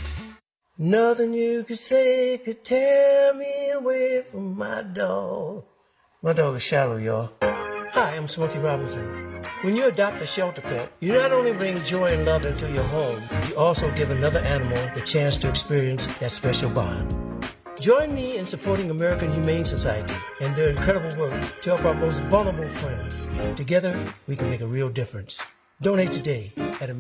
Nothing you could say could tear me away from my dog. My dog is shallow, y'all. Hi, I'm Smokey Robinson. When you adopt a shelter pet, you not only bring joy and love into your home, you also give another animal the chance to experience that special bond. Join me in supporting American Humane Society and their incredible work to help our most vulnerable friends. Together, we can make a real difference. Donate today at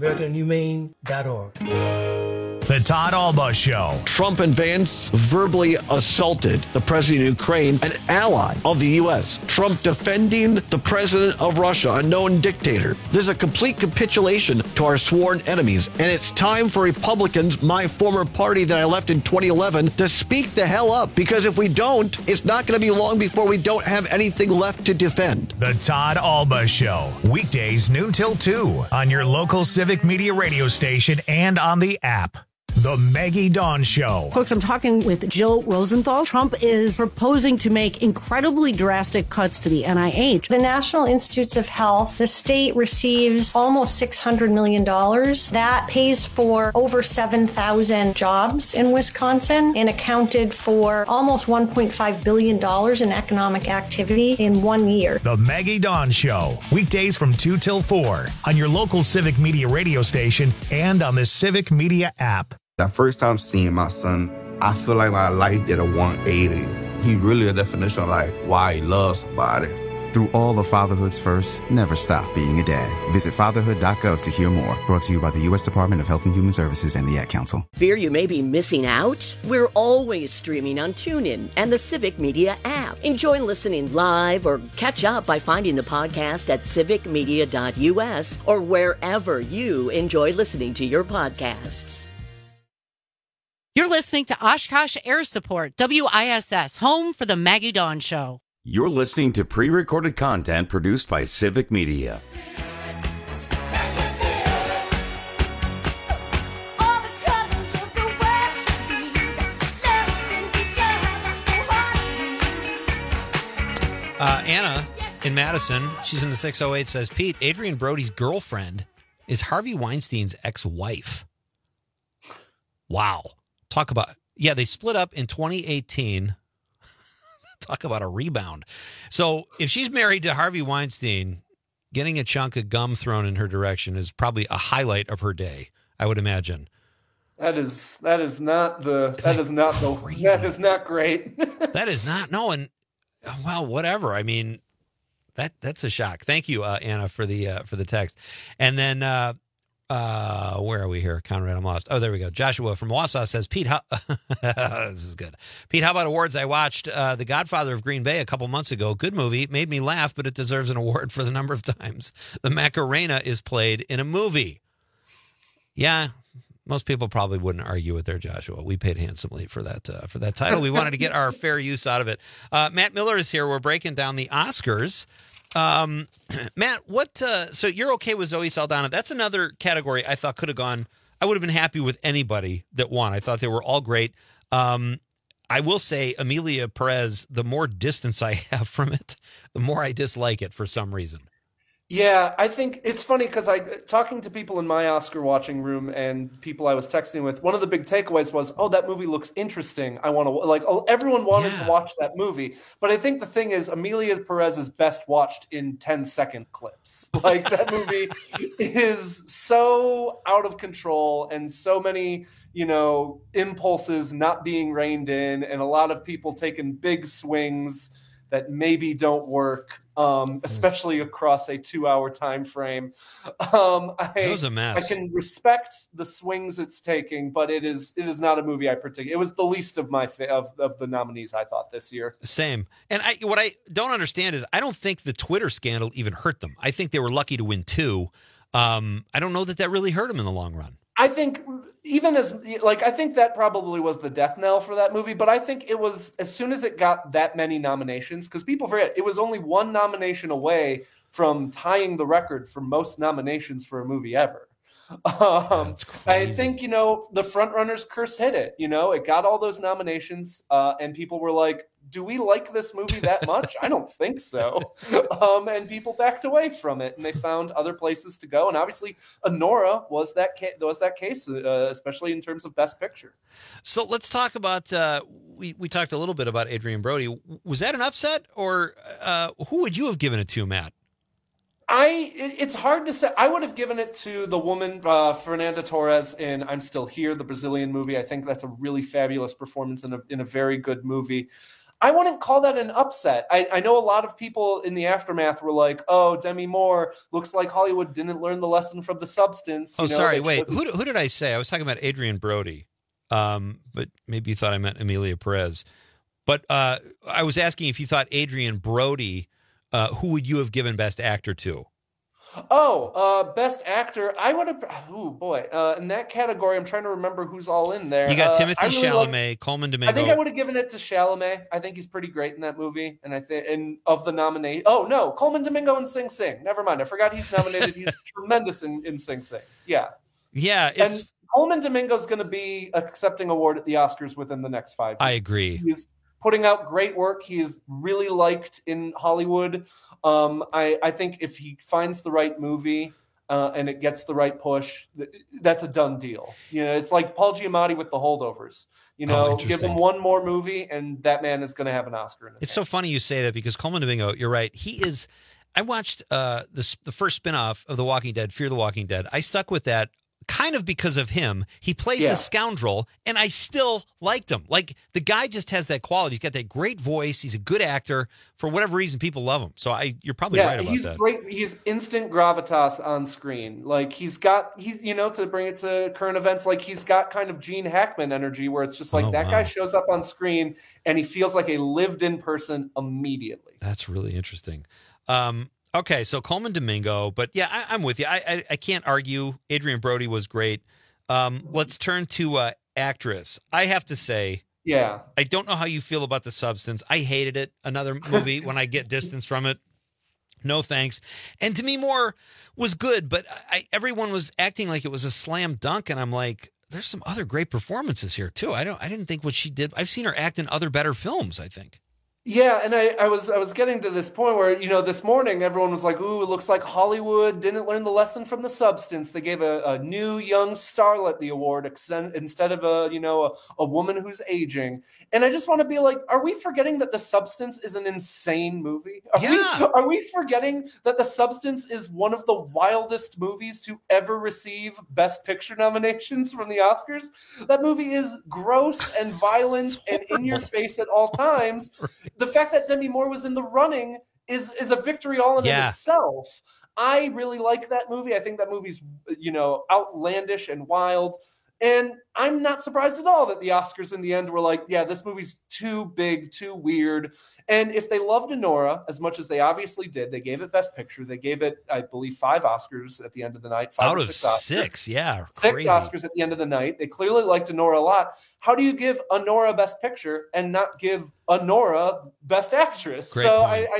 AmericanHumane.org. The Todd Alba Show. Trump and Vance verbally assaulted the president of Ukraine, an ally of the U.S. Trump defending the president of Russia, a known dictator. This is a complete capitulation to our sworn enemies. And it's time for Republicans, my former party that I left in 2011, to speak the hell up. Because if we don't, it's not going to be long before we don't have anything left to defend. The Todd Alba Show. Weekdays noon till 2 on your local Civic Media radio station and on the app. The Maggie Dawn Show. Folks, I'm talking with Jill Rosenthal. Trump is proposing to make incredibly drastic cuts to the NIH. The National Institutes of Health, the state receives almost $600 million. That pays for over 7,000 jobs in Wisconsin and accounted for almost $1.5 billion in economic activity in 1 year. The Maggie Dawn Show. Weekdays from 2 till 4 on your local Civic Media radio station and on the Civic Media app. The first time seeing my son, I feel like my life did a 180. He really a definition of like why he loves somebody. Through all of fatherhood's first, never stop being a dad. Visit fatherhood.gov to hear more. Brought to you by the U.S. Department of Health and Human Services and the Ad Council. Fear you may be missing out? We're always streaming on TuneIn and the Civic Media app. Enjoy listening live or catch up by finding the podcast at civicmedia.us or wherever you enjoy listening to your podcasts. You're listening to Oshkosh Air Support, WISS, home for the Maggie Dawn Show. You're listening to pre-recorded content produced by Civic Media. Anna in Madison, she's in the 608, says, Pete, Adrian Brody's girlfriend is Harvey Weinstein's ex-wife. Wow. Talk about, yeah, they split up in 2018. Talk about a rebound. So if she's married to Harvey Weinstein, getting a chunk of gum thrown in her direction is probably a highlight of her day, I would imagine. That is not great. That is not, no, and well, whatever. I mean, that's a shock. Thank you, Anna, for the text. And then where are we here? Conrad, I'm lost. Oh, there we go. Joshua from Wausau says, Pete, this is good. Pete, how about awards? I watched The Godfather of Green Bay a couple months ago. Good movie. Made me laugh, but it deserves an award for the number of times the Macarena is played in a movie. Yeah, most people probably wouldn't argue with their Joshua. We paid handsomely for that title. We wanted to get our fair use out of it. Matt Miller is here. We're breaking down the Oscars. Matt, so you're okay with Zoe Saldana? That's another category I thought could have gone. I would have been happy with anybody that won. I thought they were all great. I will say Emilia Perez, the more distance I have from it, the more I dislike it for some reason. Yeah, I think it's funny because talking to people in my Oscar watching room and people I was texting with, one of the big takeaways was, oh, that movie looks interesting. I want to everyone wanted to watch that movie. But I think the thing is Emilia Perez is best watched in 10-second clips. Like that movie is so out of control and so many, impulses not being reined in and a lot of people taking big swings. that maybe don't work, especially across a 2-hour time frame. It was a mess. I can respect the swings it's taking, but it is not a movie I particularly. It was the least of my of the nominees, I thought, this year. Same. And what I don't understand is I don't think the Twitter scandal even hurt them. I think they were lucky to win 2. I don't know that really hurt them in the long run. I think I think that probably was the death knell for that movie, but I think it was as soon as it got that many nominations, because people forget it was only 1 nomination away from tying the record for most nominations for a movie ever. I think, the frontrunner's curse hit it. It got all those nominations, and people were like, do we like this movie that much? I don't think so. And people backed away from it, and they found other places to go. And obviously, Anora was that case, especially in terms of Best Picture. So let's talk about. We talked a little bit about Adrian Brody. Was that an upset, or who would you have given it to, Matt? It's hard to say. I would have given it to the woman, Fernanda Torres, in I'm Still Here, the Brazilian movie. I think that's a really fabulous performance in a very good movie. I wouldn't call that an upset. I know a lot of people in the aftermath were like, oh, Demi Moore, looks like Hollywood didn't learn the lesson from The Substance. Sorry, wait. Who did I say? I was talking about Adrian Brody, but maybe you thought I meant Emilia Perez. But I was asking if you thought Adrian Brody, who would you have given Best Actor to? Best Actor. I would have. Oh boy, in that category, I'm trying to remember who's all in there. You got Timothy Chalamet, Colman Domingo. I think I would have given it to Chalamet. I think he's pretty great in that movie, and of the nominee. Oh no, Colman Domingo in Sing Sing. Never mind, I forgot he's nominated. He's tremendous in Sing Sing. Yeah. And Colman Domingo's going to be accepting award at the Oscars within the next 5 years. I agree. He's putting out great work. He is really liked in Hollywood. I think if he finds the right movie and it gets the right push, that's a done deal. It's like Paul Giamatti with The Holdovers. Give him one more movie and that man is going to have an Oscar in his hands. So funny you say that because Colman Domingo, you're right. He is. I watched the first spinoff of The Walking Dead, Fear the Walking Dead. I stuck with that. Kind of because of him. He plays a scoundrel, and I still liked him. Like, the guy just has that quality. He's got that great voice. He's a good actor. For whatever reason, people love him. So you're probably right about that. He's great. He's instant gravitas on screen. Like, he's to bring it to current events, like, he's got kind of Gene Hackman energy where it's just like guy shows up on screen, and he feels like a lived-in person immediately. That's really interesting. Okay, so Colman Domingo, but yeah, I'm with you. I can't argue. Adrian Brody was great. Let's turn to actress. I have to say, I don't know how you feel about The Substance. I hated it. Another movie when I get distance from it. No thanks. And Demi Moore was good, but everyone was acting like it was a slam dunk, and I'm like, there's some other great performances here too. I didn't think what she did. I've seen her act in other better films, I think. Yeah, and I was getting to this point where, this morning everyone was like, ooh, it looks like Hollywood didn't learn the lesson from The Substance. They gave a new young starlet the award instead of a woman who's aging. And I just want to be like, are we forgetting that The Substance is an insane movie? Are we forgetting that The Substance is one of the wildest movies to ever receive Best Picture nominations from the Oscars? That movie is gross and violent and in your face at all times. The fact that Demi Moore was in the running is a victory all in itself. I really like that movie. I think that movie's, outlandish and wild. And I'm not surprised at all that the Oscars in the end were like, yeah, this movie's too big, too weird. And if they loved Anora as much as they obviously did, they gave it Best Picture. They gave it, I believe, 5 Oscars at the end of the night. 5 out or of 6 Oscars. 6, yeah. 6 crazy. Oscars at the end of the night. They clearly liked Anora a lot. How do you give Anora Best Picture and not give Anora Best Actress? Great so point.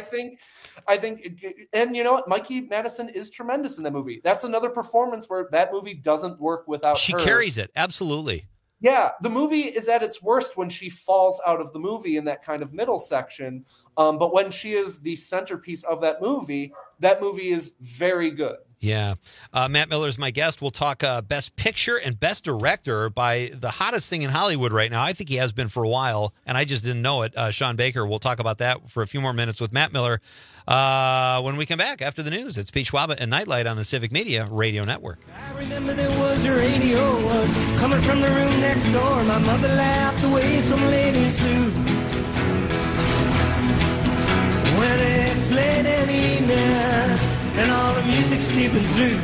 I think, and you know what? Mikey Madison is tremendous in that movie. That's another performance where that movie doesn't work without her. She carries it. Absolutely. Yeah, the movie is at its worst when she falls out of the movie in that kind of middle section. But when she is the centerpiece of that movie is very good. Yeah. Matt Miller is my guest. We'll talk Best Picture and Best Director by the hottest thing in Hollywood right now. I think he has been for a while, and I just didn't know it. Sean Baker. We'll talk about that for a few more minutes with Matt Miller when we come back after the news. It's Pete Schwaba and Nightlight on the Civic Media Radio Network. I remember there was a radio was coming from the room next door. My mother laughed the way some ladies do. music seeping through.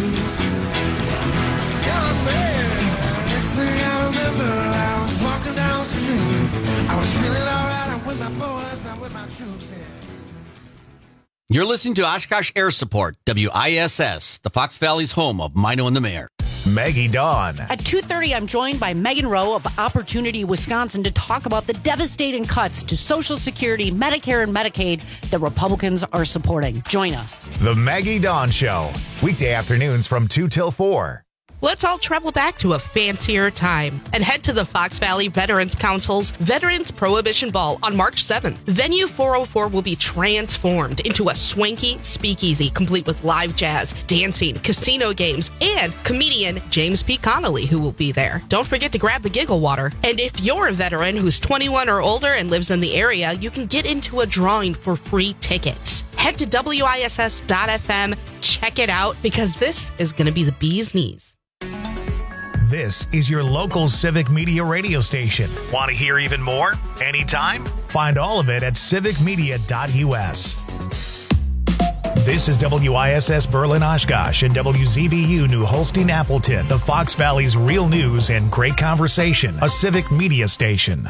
Young man, next thing I remember, I was walking down the street. I was feeling alright, I'm with my boys, I'm with my troops. You're listening to Oshkosh Air Support, WISS, the Fox Valley's home of Mino and the Mayor. Maggie Dawn. At 2:30, I'm joined by Megan Rowe of Opportunity Wisconsin to talk about the devastating cuts to Social Security, Medicare, and Medicaid that Republicans are supporting. Join us. The Maggie Dawn Show. Weekday afternoons from 2 till 4. Let's all travel back to a fancier time and head to the Fox Valley Veterans Council's Veterans Prohibition Ball on March 7th. Venue 404 will be transformed into a swanky speakeasy complete with live jazz, dancing, casino games, and comedian James P. Connolly, who will be there. Don't forget to grab the giggle water. And if you're a veteran who's 21 or older and lives in the area, you can get into a drawing for free tickets. Head to WISS.FM, check it out, because this is going to be the bee's knees. This is your local Civic Media radio station. Want to hear even more? Anytime? Find all of it at civicmedia.us. This is WISS Berlin Oshkosh and WZBU New Holstein Appleton, the Fox Valley's real news and great conversation, a Civic Media station.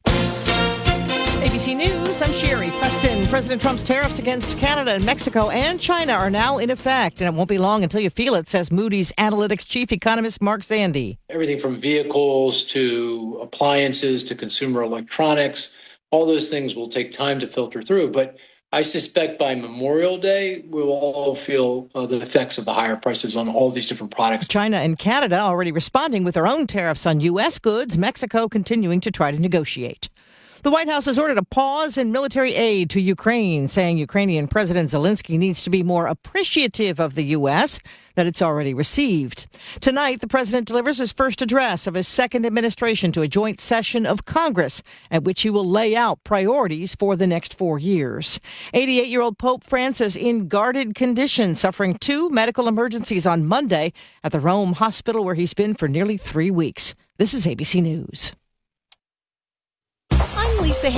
ABC News, I'm Sherry Preston. President Trump's tariffs against Canada and Mexico and China are now in effect, and it won't be long until you feel it, says Moody's Analytics chief economist Mark Zandi. Everything from vehicles to appliances to consumer electronics, all those things will take time to filter through. But I suspect by Memorial Day, we will all feel the effects of the higher prices on all these different products. China and Canada already responding with their own tariffs on U.S. goods, Mexico continuing to try to negotiate. The White House has ordered a pause in military aid to Ukraine, saying Ukrainian President Zelensky needs to be more appreciative of the U.S. that it's already received. Tonight, the president delivers his first address of his second administration to a joint session of Congress, at which he will lay out priorities for the next 4 years. 88-year-old Pope Francis in guarded condition, suffering 2 medical emergencies on Monday at the Rome hospital where he's been for nearly 3 weeks. This is ABC News. I'm Lisa